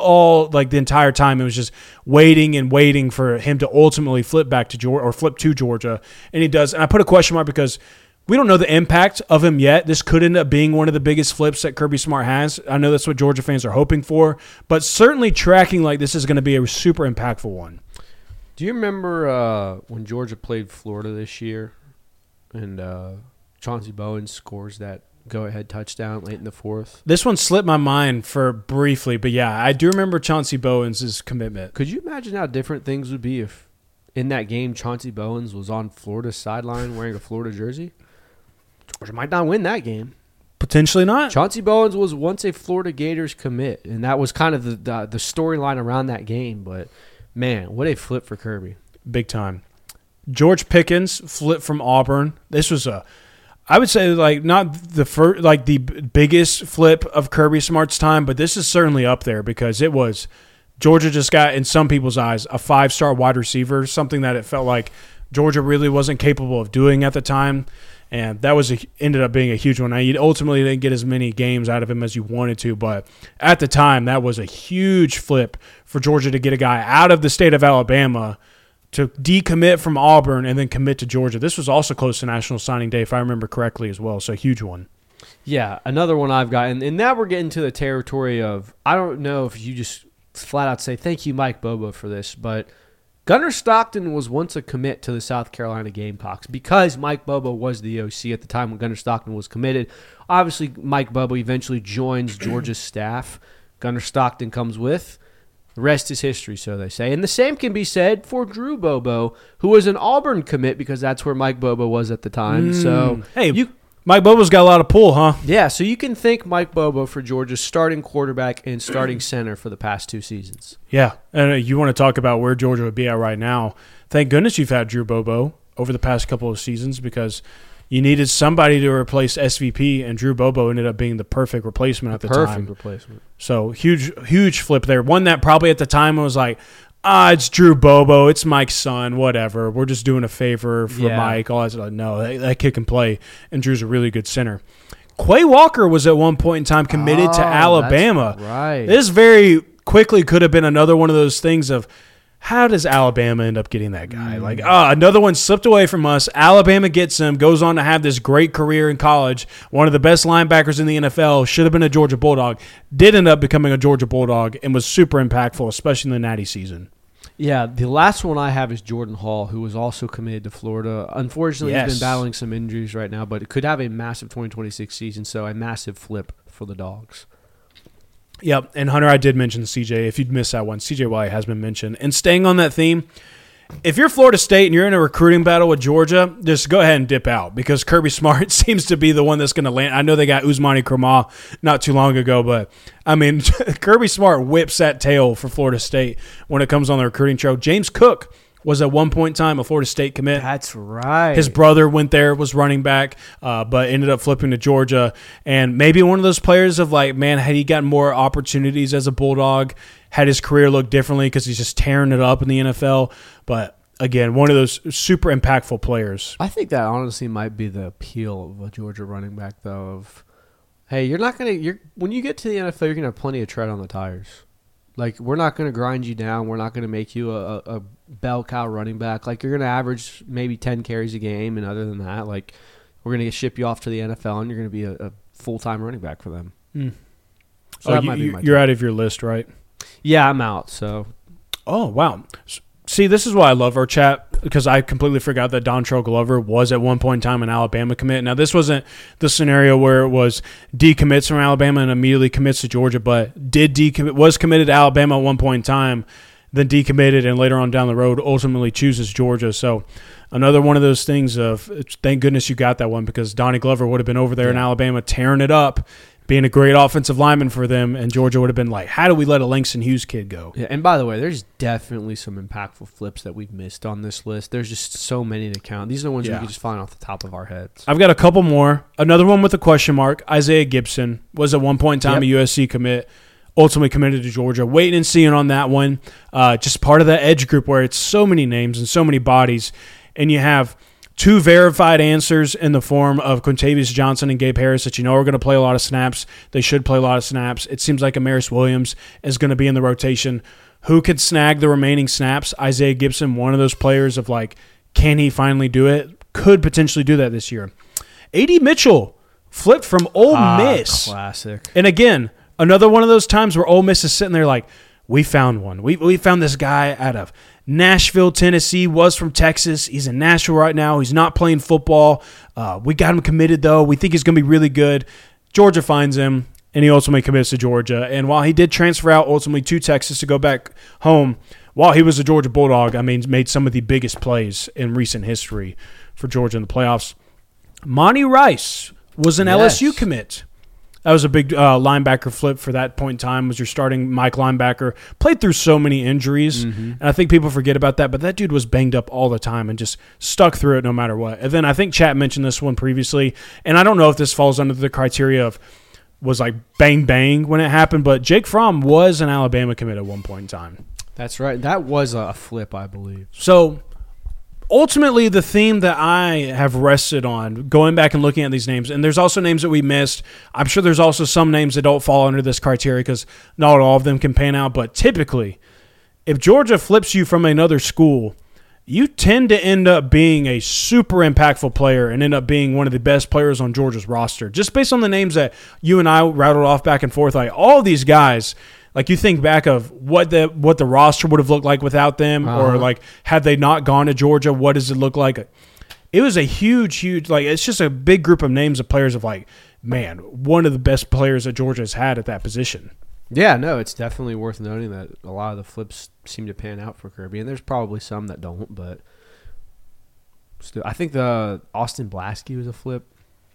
the entire time it was just waiting and waiting for him to ultimately flip back to Georgia or flip to Georgia. And he does. And I put a question mark because we don't know the impact of him yet. This could end up being one of the biggest flips that Kirby Smart has. I know that's what Georgia fans are hoping for, but certainly tracking like this is going to be a super impactful one. Do you remember when Georgia played Florida this year and Chauncey Bowen scores that go-ahead touchdown late in the fourth? This one slipped my mind for briefly, but yeah, I do remember Chauncey Bowen's commitment. Could you imagine how different things would be if in that game Chauncey Bowens was on Florida's sideline wearing a Florida jersey? Georgia might not win that game. Potentially not. Chauncey Bowens was once a Florida Gators commit, and that was kind of the storyline around that game. But, man, what a flip for Kirby. Big time. George Pickens flipped from Auburn. This was I would say not the first, the biggest flip of Kirby Smart's time, but this is certainly up there because it was Georgia just got, in some people's eyes, a 5-star wide receiver, something that it felt like Georgia really wasn't capable of doing at the time. And that ended up being a huge one. Now, you ultimately didn't get as many games out of him as you wanted to, but at the time, that was a huge flip for Georgia to get a guy out of the state of Alabama to decommit from Auburn and then commit to Georgia. This was also close to National Signing Day, if I remember correctly as well, so a huge one. Yeah, another one I've got. And now we're getting to the territory of, I don't know if you just flat out say, thank you, Mike Bobo, for this, but Gunnar Stockton was once a commit to the South Carolina Gamecocks because Mike Bobo was the OC at the time when Gunnar Stockton was committed. Obviously, Mike Bobo eventually joins Georgia's staff. Gunnar Stockton comes with. The rest is history, so they say. And the same can be said for Drew Bobo, who was an Auburn commit because that's where Mike Bobo was at the time. So, hey, Mike Bobo's got a lot of pull, huh? Yeah, so you can thank Mike Bobo for Georgia's starting quarterback and starting center for the past 2 seasons. Yeah, and you want to talk about where Georgia would be at right now. Thank goodness you've had Drew Bobo over the past couple of seasons because you needed somebody to replace SVP, and Drew Bobo ended up being the perfect replacement at the time. Perfect replacement. So huge flip there. One that probably at the time was like, it's Drew Bobo, it's Mike's son, whatever. We're just doing a favor for Mike. All that. No, that kid can play, and Drew's a really good center. Quay Walker was at one point in time committed to Alabama. Right. This very quickly could have been another one of those things of, how does Alabama end up getting that guy? Another one slipped away from us. Alabama gets him, goes on to have this great career in college. One of the best linebackers in the NFL, should have been a Georgia Bulldog. Did end up becoming a Georgia Bulldog and was super impactful, especially in the Natty season. Yeah, the last one I have is Jordan Hall, who was also committed to Florida. Unfortunately, he's been battling some injuries right now, but it could have a massive 2026 season, so a massive flip for the Dogs. Yep, and Hunter, I did mention CJ. If you'd missed that one, CJ Wiley has been mentioned. And staying on that theme, if you're Florida State and you're in a recruiting battle with Georgia, just go ahead and dip out because Kirby Smart seems to be the one that's going to land. I know they got Ousmane Krama not too long ago, but, I mean, Kirby Smart whips that tail for Florida State when it comes on the recruiting trail. James Cook was at one point in time a Florida State commit. That's right. His brother went there, was running back, but ended up flipping to Georgia. And maybe one of those players of had he gotten more opportunities as a Bulldog, had his career look differently because he's just tearing it up in the NFL. But, again, one of those super impactful players. I think that honestly might be the appeal of a Georgia running back, though, of, hey, you're not going to – when you get to the NFL, you're going to have plenty of tread on the tires. We're not going to grind you down. We're not going to make you a bell cow running back. You're going to average maybe 10 carries a game, and other than that, we're going to ship you off to the NFL, and you're going to be a full-time running back for them. So that might be my you're out of your list, right? Yeah, I'm out. So, oh wow. See, this is why I love our chat because I completely forgot that Dontrell Glover was at one point in time an Alabama commit. Now, this wasn't the scenario where it was decommits from Alabama and immediately commits to Georgia, but was committed to Alabama at one point in time, then decommitted, and later on down the road ultimately chooses Georgia. So Another one of those things of thank goodness you got that one, because Donnie Glover would have been over there in Alabama tearing it up, being a great offensive lineman for them, and Georgia would have been like, how do we let a Langston Hughes kid go? Yeah, and by the way, there's definitely some impactful flips that we've missed on this list. There's just so many to count. These are the ones we can just find off the top of our heads. I've got a couple more. Another one with a question mark. Isaiah Gibson was at one point in time a USC commit, ultimately committed to Georgia. Waiting and seeing on that one. Just part of the edge group where it's so many names and so many bodies, and you have two verified answers in the form of Quintavious Johnson and Gabe Harris that you know are going to play a lot of snaps. They should play a lot of snaps. It seems like Amaris Williams is going to be in the rotation. Who could snag the remaining snaps? Isaiah Gibson, one of those players of like, can he finally do it? Could potentially do that this year. A.D. Mitchell flipped from Ole Miss. Classic. And again, another one of those times where Ole Miss is sitting there like, we found one. We found this guy out of Nashville, Tennessee, was from Texas. He's in Nashville right now. He's not playing football. We got him committed, though. We think he's going to be really good. Georgia finds him, and he ultimately commits to Georgia. And while he did transfer out ultimately to Texas to go back home, while he was a Georgia Bulldog, I mean, made some of the biggest plays in recent history for Georgia in the playoffs. Monty Rice was an LSU commit. That was a big linebacker flip for that point in time, was your starting Mike linebacker. Played through so many injuries, and I think people forget about that, but that dude was banged up all the time and just stuck through it no matter what. And then I think Chat mentioned this one previously, and I don't know if this falls under the criteria of was like bang bang when it happened, but Jake Fromm was an Alabama commit at one point in time. That's right. That was a flip, I believe. So ultimately, the theme that I have rested on, going back and looking at these names, and there's also names that we missed. I'm sure there's also some names that don't fall under this criteria because not all of them can pan out. But typically, if Georgia flips you from another school, you tend to end up being a super impactful player and end up being one of the best players on Georgia's roster. Just based on the names that you and I rattled off back and forth, like all these guys. Like you think back of what the roster would have looked like without them, or like had they not gone to Georgia, what does it look like? It was a huge, like it's just a big group of names of players of like, man, one of the best players that Georgia has had at that position. Yeah, no, it's definitely worth noting that a lot of the flips seem to pan out for Kirby, and there's probably some that don't, but still, I think the Austin Blasky was a flip.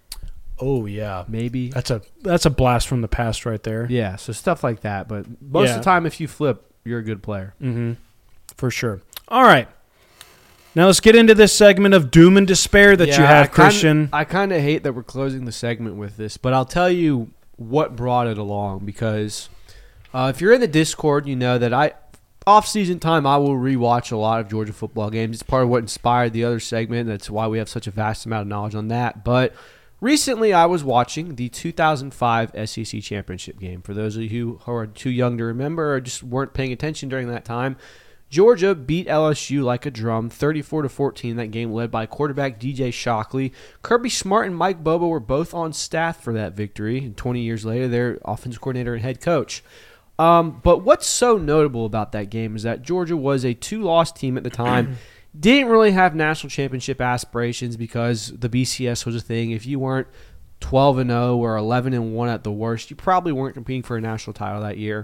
Oh yeah, maybe that's a blast from the past right there. Yeah, so stuff like that. But most of the time, if you flip, you're a good player. Mm-hmm. For sure. All right, now let's get into this segment of doom and despair that you have, Christian. I kind of hate that we're closing the segment with this, but I'll tell you what brought it along, because if you're in the Discord, you know that off-season time, I will rewatch a lot of Georgia football games. It's part of what inspired the other segment. That's why we have such a vast amount of knowledge on that. But recently, I was watching the 2005 SEC Championship game. For those of you who are too young to remember or just weren't paying attention during that time, Georgia beat LSU like a drum, 34-14. That game led by quarterback DJ Shockley. Kirby Smart and Mike Bobo were both on staff for that victory. And 20 years later, they're offensive coordinator and head coach. But what's so notable about that game is that Georgia was a two-loss team at the time. Didn't really have national championship aspirations because the BCS was a thing. If you weren't 12-0 or 11-1 at the worst, you probably weren't competing for a national title that year.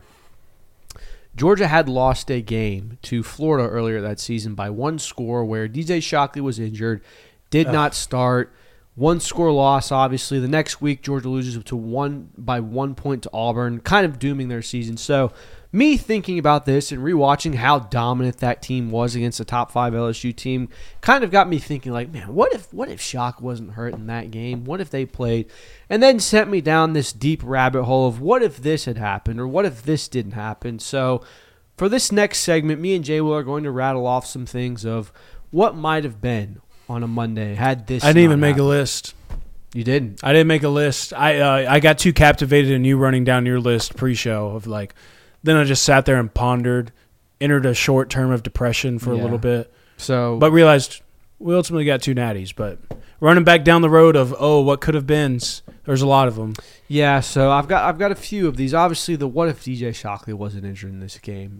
Georgia had lost a game to Florida earlier that season by one score where DJ Shockley was injured, did not start. One score loss, obviously. The next week, Georgia loses by 1 point to Auburn, kind of dooming their season. So me thinking about this and rewatching how dominant that team was against the top 5 LSU team kind of got me thinking, like, man, what if Shock wasn't hurt in that game? What if they played? And then sent me down this deep rabbit hole of what if this had happened or what if this didn't happen? So for this next segment, me and Jay Will are going to rattle off some things of what might have been on a Monday had this. I didn't even make a list. You didn't? I didn't make a list. I got too captivated in you running down your list pre-show of like. Then I just sat there and pondered, entered a short term of depression for a little bit. But realized we ultimately got 2 natties. But running back down the road of what could have been, there's a lot of them. Yeah, so I've got a few of these. Obviously, the what if DJ Shockley wasn't injured in this game.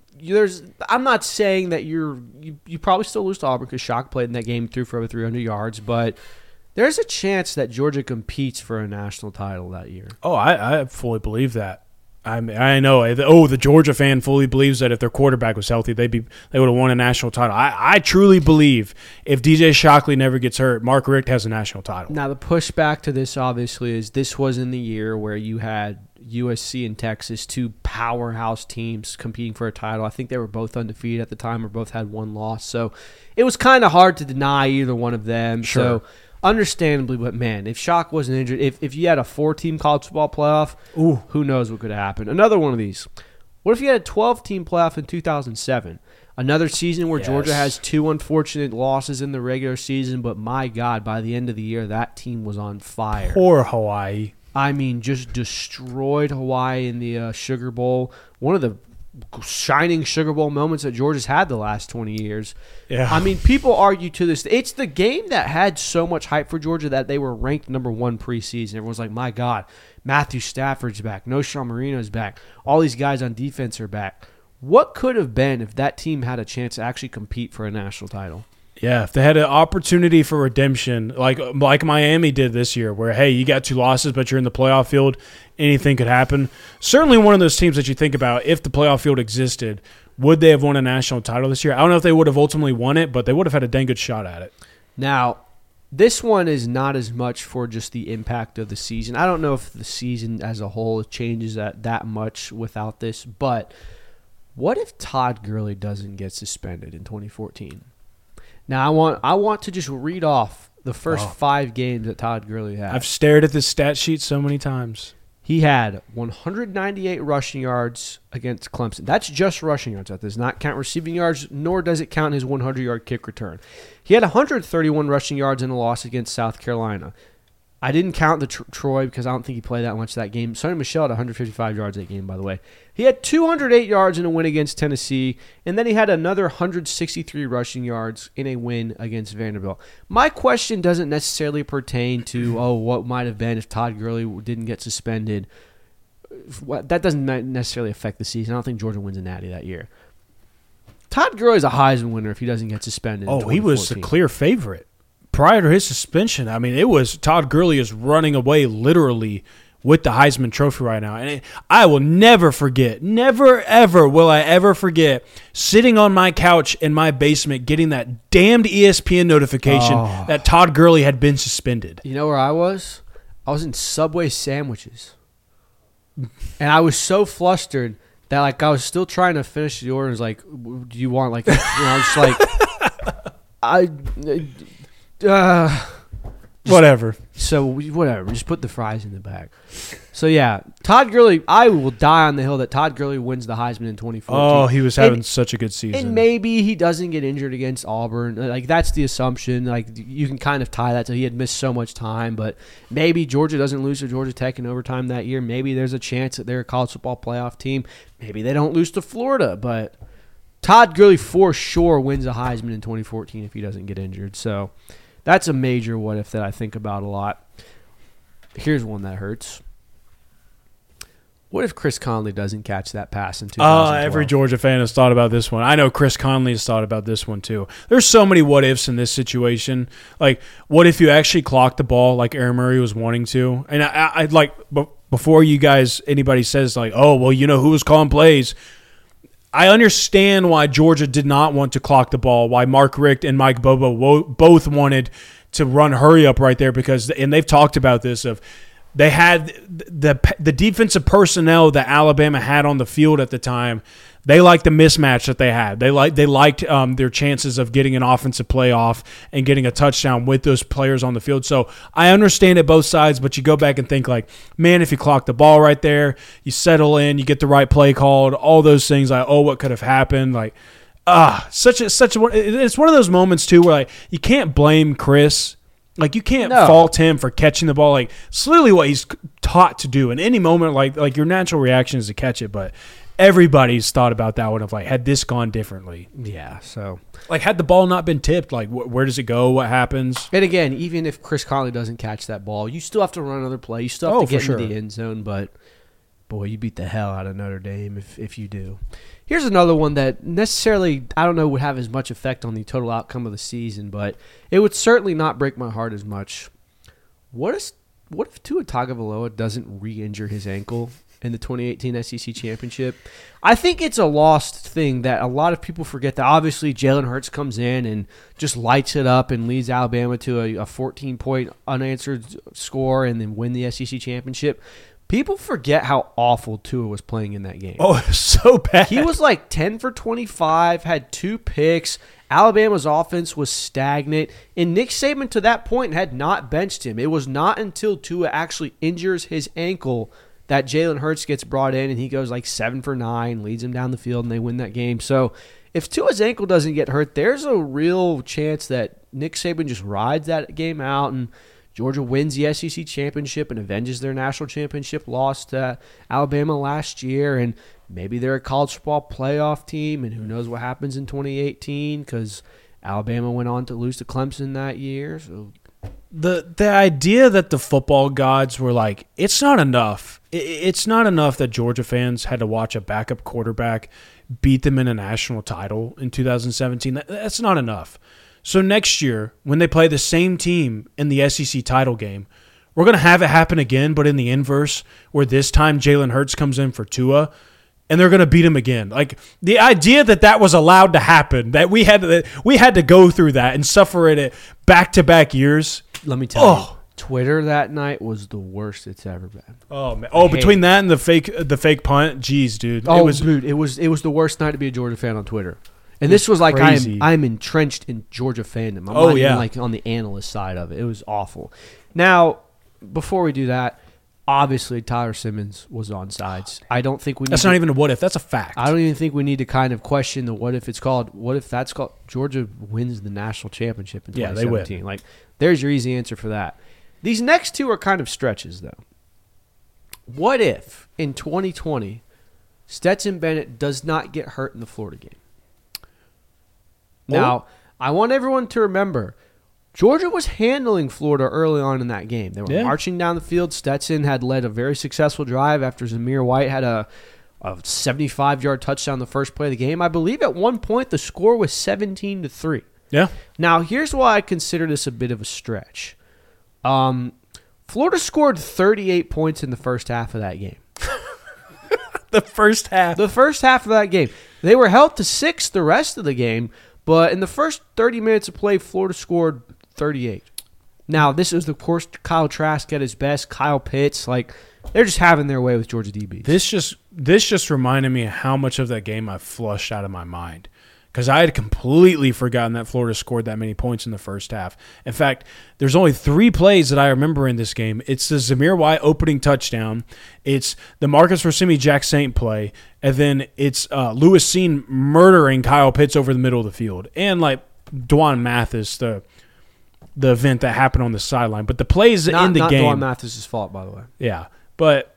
I'm not saying that you probably still lose to Auburn because Shock played in that game, threw for over 300 yards, but there's a chance that Georgia competes for a national title that year. Oh, I fully believe that. I know. The Georgia fan fully believes that if their quarterback was healthy, they would have won a national title. I truly believe if DJ Shockley never gets hurt, Mark Richt has a national title. Now, the pushback to this, obviously, is this was in the year where you had USC and Texas, two powerhouse teams competing for a title. I think they were both undefeated at the time or both had one loss. So it was kind of hard to deny either one of them. Sure. So understandably, but man, if Shock wasn't injured, if you had a 4-team college football playoff, who knows what could happen. Another one of these. What if you had a 12-team playoff in 2007? Another season where Georgia has two unfortunate losses in the regular season, but my God, by the end of the year, that team was on fire. Poor Hawaii. I mean, just destroyed Hawaii in the Sugar Bowl. One of the shining Sugar Bowl moments that Georgia's had the last 20 years. Yeah. I mean, people argue to this. It's the game that had so much hype for Georgia that they were ranked number 1 preseason. Everyone's like, my God, Matthew Stafford's back. Noshawn Marino's back. All these guys on defense are back. What could have been if that team had a chance to actually compete for a national title? Yeah, if they had an opportunity for redemption, like Miami did this year, where, hey, you got 2 losses, but you're in the playoff field, anything could happen. Certainly one of those teams that you think about, if the playoff field existed, would they have won a national title this year? I don't know if they would have ultimately won it, but they would have had a dang good shot at it. Now, this one is not as much for just the impact of the season. I don't know if the season as a whole changes that much without this, but what if Todd Gurley doesn't get suspended in 2014? Now, I want to just read off the first 5 games that Todd Gurley had. I've stared at this stat sheet so many times. He had 198 rushing yards against Clemson. That's just rushing yards. That does not count receiving yards, nor does it count his 100-yard kick return. He had 131 rushing yards in a loss against South Carolina. I didn't count the Troy because I don't think he played that much that game. Sonny Michel had 155 yards that game, by the way. He had 208 yards in a win against Tennessee, and then he had another 163 rushing yards in a win against Vanderbilt. My question doesn't necessarily pertain to, what might have been if Todd Gurley didn't get suspended. That doesn't necessarily affect the season. I don't think Georgia wins a natty that year. Todd Gurley is a Heisman winner if he doesn't get suspended. He was the clear favorite. Prior to his suspension, I mean, it was Todd Gurley is running away literally with the Heisman Trophy right now. And I will never forget, never, ever will I ever forget sitting on my couch in my basement getting that damned ESPN notification that Todd Gurley had been suspended. You know where I was? I was in Subway sandwiches. And I was so flustered that I was still trying to finish the order. I was like, do you want I was like, whatever. So whatever, just put the fries in the bag. So yeah, Todd Gurley. I will die on the hill that Todd Gurley wins the Heisman in 2014. Oh, he was having such a good season. And maybe he doesn't get injured against Auburn. Like that's the assumption. Like you can kind of tie that to he had missed so much time, but maybe Georgia doesn't lose to Georgia Tech in overtime that year. Maybe there's a chance that they're a college football playoff team. Maybe they don't lose to Florida, but Todd Gurley for sure wins a Heisman in 2014 if he doesn't get injured. So. That's a major what if that I think about a lot. Here's one that hurts. What if Chris Conley doesn't catch that pass in 2012? Every Georgia fan has thought about this one. I know Chris Conley has thought about this one too. There's so many what ifs in this situation. Like, what if you actually clocked the ball like Aaron Murray was wanting to? And I'd like before you guys anybody says like, oh well, you know who was calling plays. I understand why Georgia did not want to clock the ball, why Mark Richt and Mike Bobo both wanted to run hurry up right there and they've talked about this of they had the defensive personnel that Alabama had on the field at the time. They liked the mismatch that they had. They liked their chances of getting an offensive play off and getting a touchdown with those players on the field. So I understand it both sides, but you go back and think like, man, if you clock the ball right there, you settle in, you get the right play called, all those things like, what could have happened? Like, it's one of those moments too where like you can't blame Chris. Like you can't fault him for catching the ball. Like it's literally what he's taught to do. In any moment, like your natural reaction is to catch it, but everybody's thought about that one of like, had this gone differently? Yeah, so. Like, had the ball not been tipped, like, where does it go? What happens? And again, even if Chris Conley doesn't catch that ball, you still have to run another play. You still have to get into the end zone, but, boy, you beat the hell out of Notre Dame if you do. Here's another one that necessarily, I don't know, would have as much effect on the total outcome of the season, but it would certainly not break my heart as much. What what if Tua Tagovailoa doesn't re-injure his ankle in the 2018 SEC Championship? I think it's a lost thing that a lot of people forget that obviously Jalen Hurts comes in and just lights it up and leads Alabama to a 14-point unanswered score and then win the SEC Championship. People forget how awful Tua was playing in that game. Oh, so bad. He was like 10 for 25, had 2 picks. Alabama's offense was stagnant, and Nick Saban to that point had not benched him. It was not until Tua actually injures his ankle that Jalen Hurts gets brought in, and he goes like 7 for 9, leads him down the field, and they win that game. So if Tua's ankle doesn't get hurt, there's a real chance that Nick Saban just rides that game out, and Georgia wins the SEC Championship and avenges their national championship loss to Alabama last year, and maybe they're a college football playoff team, and who knows what happens in 2018 because Alabama went on to lose to Clemson that year. So the idea that the football gods were like, it's not enough. It's not enough that Georgia fans had to watch a backup quarterback beat them in a national title in 2017. That's not enough. So next year, when they play the same team in the SEC title game, we're going to have it happen again, but in the inverse, where this time Jalen Hurts comes in for Tua, and they're going to beat him again. Like, the idea that was allowed to happen, that we had to go through that and suffer it back-to-back years. Let me tell you, Twitter that night was the worst it's ever been. Oh man! Oh, between that and the fake punt, geez, dude. Oh, dude, it was the worst night to be a Georgia fan on Twitter. And this was like crazy. I'm entrenched in Georgia fandom. I'm not even like on the analyst side of it. It was awful. Now, before we do that, obviously Tyler Simmons was on sides. I don't think we. That's not even a what if. That's a fact. I don't even think we need to kind of question the what if. It's called what if. That's called Georgia wins the national championship in 2017. They win. Like, there's your easy answer for that. These next two are kind of stretches, though. What if in 2020 Stetson Bennett does not get hurt in the Florida game? Now, I want everyone to remember, Georgia was handling Florida early on in that game. They were marching down the field. Stetson had led a very successful drive after Zamir White had a 75-yard touchdown the first play of the game. I believe at one point the score was 17-3. Yeah. Now, here's why I consider this a bit of a stretch. Florida scored 38 points in the first half of that game. The first half of that game. They were held to 6 the rest of the game, but in the first 30 minutes of play, Florida scored 38. Now, this is, of course, Kyle Trask at his best, Kyle Pitts. Like, they're just having their way with Georgia DBs. This just reminded me of how much of that game I flushed out of my mind. Because I had completely forgotten that Florida scored that many points in the first half. In fact, there's only 3 plays that I remember in this game. It's the Zamir White opening touchdown. It's the Marcus Rosemi-Jack Saint play. And then it's Lewis Cine murdering Kyle Pitts over the middle of the field. And, like, Dwan Mathis, the event that happened on the sideline. But the plays in the game. Not Dwan Mathis' fault, by the way. Yeah. But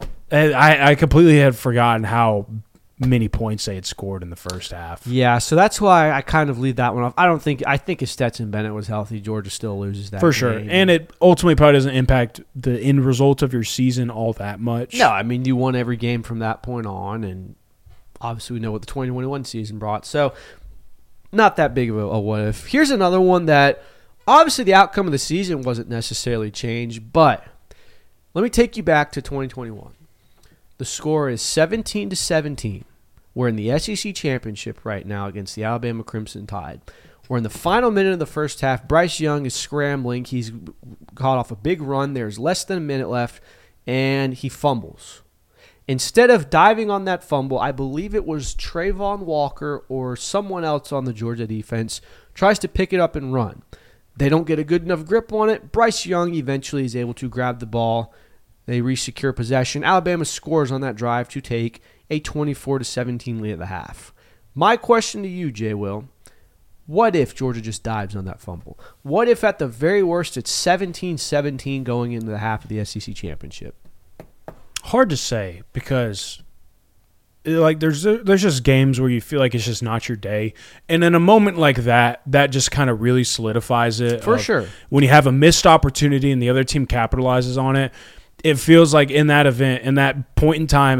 I completely had forgotten how many points they had scored in the first half. Yeah, so that's why I kind of leave that one off. I think if Stetson Bennett was healthy, Georgia still loses that for sure. game. And it ultimately probably doesn't impact the end result of your season all that much. No, I mean, you won every game from that point on, and obviously we know what the 2021 season brought. So not that big of a what if. Here's another one that obviously the outcome of the season wasn't necessarily changed, but let me take you back to 2021. The score is 17-17. We're in the SEC Championship right now against the Alabama Crimson Tide. We're in the final minute of the first half. Bryce Young is scrambling. He's caught off a big run. There's less than a minute left, and he fumbles. Instead of diving on that fumble, I believe it was Trayvon Walker or someone else on the Georgia defense tries to pick it up and run. They don't get a good enough grip on it. Bryce Young eventually is able to grab the ball. They re-secure possession. Alabama scores on that drive to take a 24-17 lead at the half. My question to you, Jay Will, what if Georgia just dives on that fumble? What if at the very worst it's 17-17 going into the half of the SEC Championship? Hard to say because like there's just games where you feel like it's just not your day. And in a moment like that just kind of really solidifies it. For sure. When you have a missed opportunity and the other team capitalizes on it, it feels like in that event, in that point in time, it's like,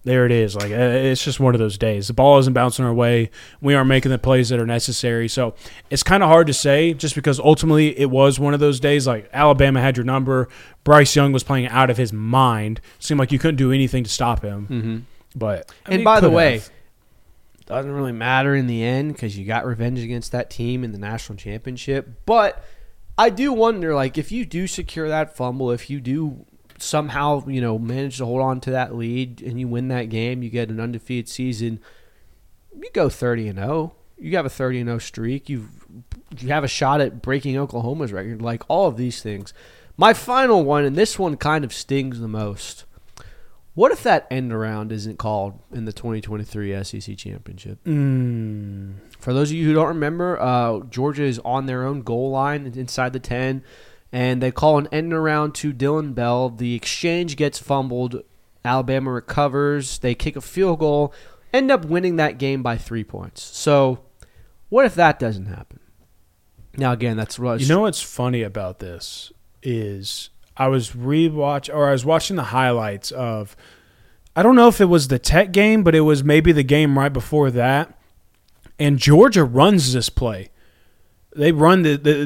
there it is. Like, it's just one of those days. The ball isn't bouncing our way. We aren't making the plays that are necessary. So it's kind of hard to say just because ultimately it was one of those days. Like, Alabama had your number. Bryce Young was playing out of his mind. Seemed like you couldn't do anything to stop him. Mm-hmm. But and by the way, doesn't really matter in the end because you got revenge against that team in the national championship. But I do wonder, like, if you do secure that fumble, if you do somehow, manage to hold on to that lead and you win that game, you get an undefeated season, you go 30-0. You have a 30-0 streak. You have a shot at breaking Oklahoma's record. Like, all of these things. My final one, and this one kind of stings the most. What if that end around isn't called in the 2023 SEC Championship? For those of you who don't remember, Georgia is on their own goal line inside the 10. And they call an end around to Dillon Bell. The exchange gets fumbled. Alabama recovers. They kick a field goal. End up winning that game by 3 points. So, what if that doesn't happen? Now, again, that's what you know what's funny about this is I was watching the highlights of, I don't know if it was the Tech game, but it was maybe the game right before that. And Georgia runs this play. They run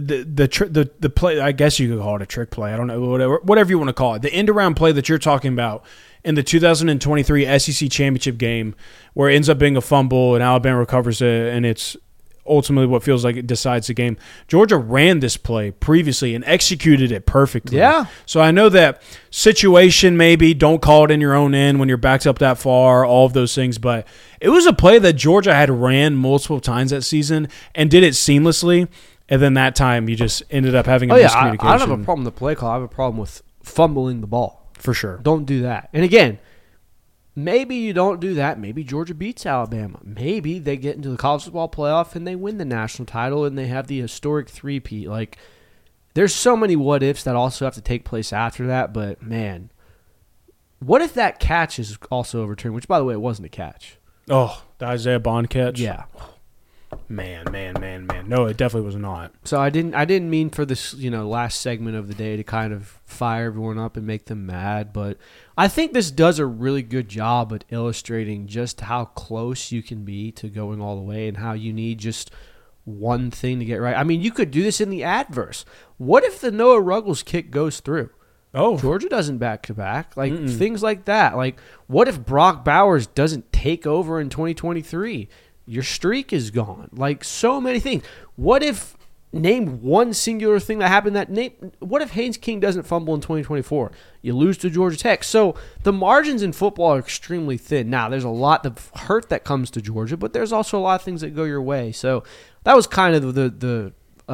the play. I guess you could call it a trick play. I don't know, whatever you want to call it. The end around play that you're talking about in the 2023 SEC championship game, where it ends up being a fumble and Alabama recovers it, and it's ultimately what feels like it decides the game. Georgia ran this play previously and executed it perfectly. Yeah. So I know that situation, maybe don't call it in your own end when you're backed up that far, all of those things, but it was a play that Georgia had ran multiple times that season and did it seamlessly, and then that time you just ended up having a miscommunication. I don't have a problem with the play call. I have a problem with fumbling the ball. For sure. Don't do that. And again, maybe you don't do that. Maybe Georgia beats Alabama. Maybe they get into the college football playoff and they win the national title and they have the historic three-peat. Like, there's so many what-ifs that also have to take place after that. But, man, what if that catch is also overturned? Which, by the way, it wasn't a catch. Oh, the Isaiah Bond catch? Yeah. Man. No, it definitely was not. So I didn't mean for this, last segment of the day to kind of fire everyone up and make them mad, but I think this does a really good job at illustrating just how close you can be to going all the way and how you need just one thing to get right. I mean, you could do this in the adverse. What if the Noah Ruggles kick goes through? Oh, Georgia doesn't back-to-back. Like, things like that. Like, what if Brock Bowers doesn't take over in 2023? Your streak is gone. Like, so many things. What if, name one singular thing that happened what if Haynes King doesn't fumble in 2024? You lose to Georgia Tech. So the margins in football are extremely thin. Now, there's a lot of hurt that comes to Georgia, but there's also a lot of things that go your way. So that was kind of the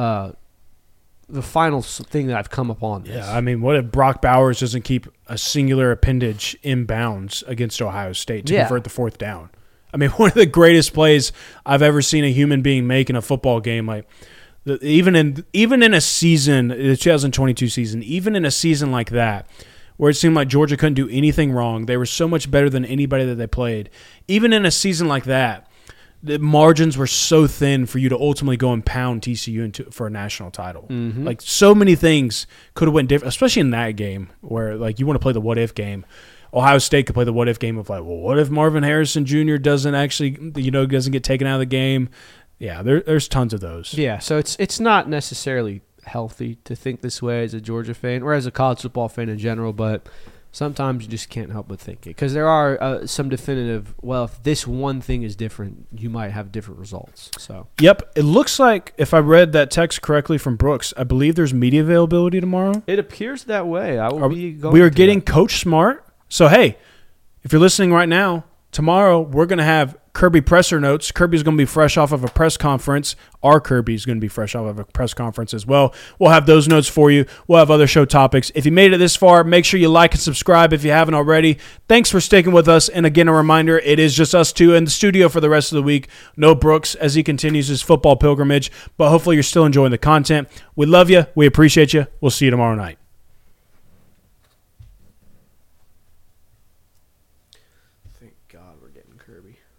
final thing that I've come upon. Yeah, I mean, what if Brock Bowers doesn't keep a singular appendage in bounds against Ohio State to convert the fourth down? I mean, one of the greatest plays I've ever seen a human being make in a football game. Like, even in a season, the 2022 season, even in a season like that, where it seemed like Georgia couldn't do anything wrong, they were so much better than anybody that they played. Even in a season like that, the margins were so thin for you to ultimately go and pound TCU for a national title. Mm-hmm. Like, so many things could have went different, especially in that game where, like, you want to play the what-if game. Ohio State could play the what-if game of, like, well, what if Marvin Harrison Jr. doesn't get taken out of the game? Yeah, there's tons of those. Yeah, so it's not necessarily healthy to think this way as a Georgia fan or as a college football fan in general, but sometimes you just can't help but think it because there are some definitive, well, if this one thing is different, you might have different results. So Yep, it looks like, if I read that text correctly from Brooks, I believe there's media availability tomorrow. It appears that way. We are getting Coach Smart. So, hey, if you're listening right now, tomorrow we're going to have Kirby presser notes. Kirby's going to be fresh off of a press conference. Our Kirby's going to be fresh off of a press conference as well. We'll have those notes for you. We'll have other show topics. If you made it this far, make sure you like and subscribe if you haven't already. Thanks for sticking with us. And again, a reminder, it is just us two in the studio for the rest of the week. No Brooks as he continues his football pilgrimage, but hopefully you're still enjoying the content. We love you. We appreciate you. We'll see you tomorrow night. Thank God we're getting Kirby.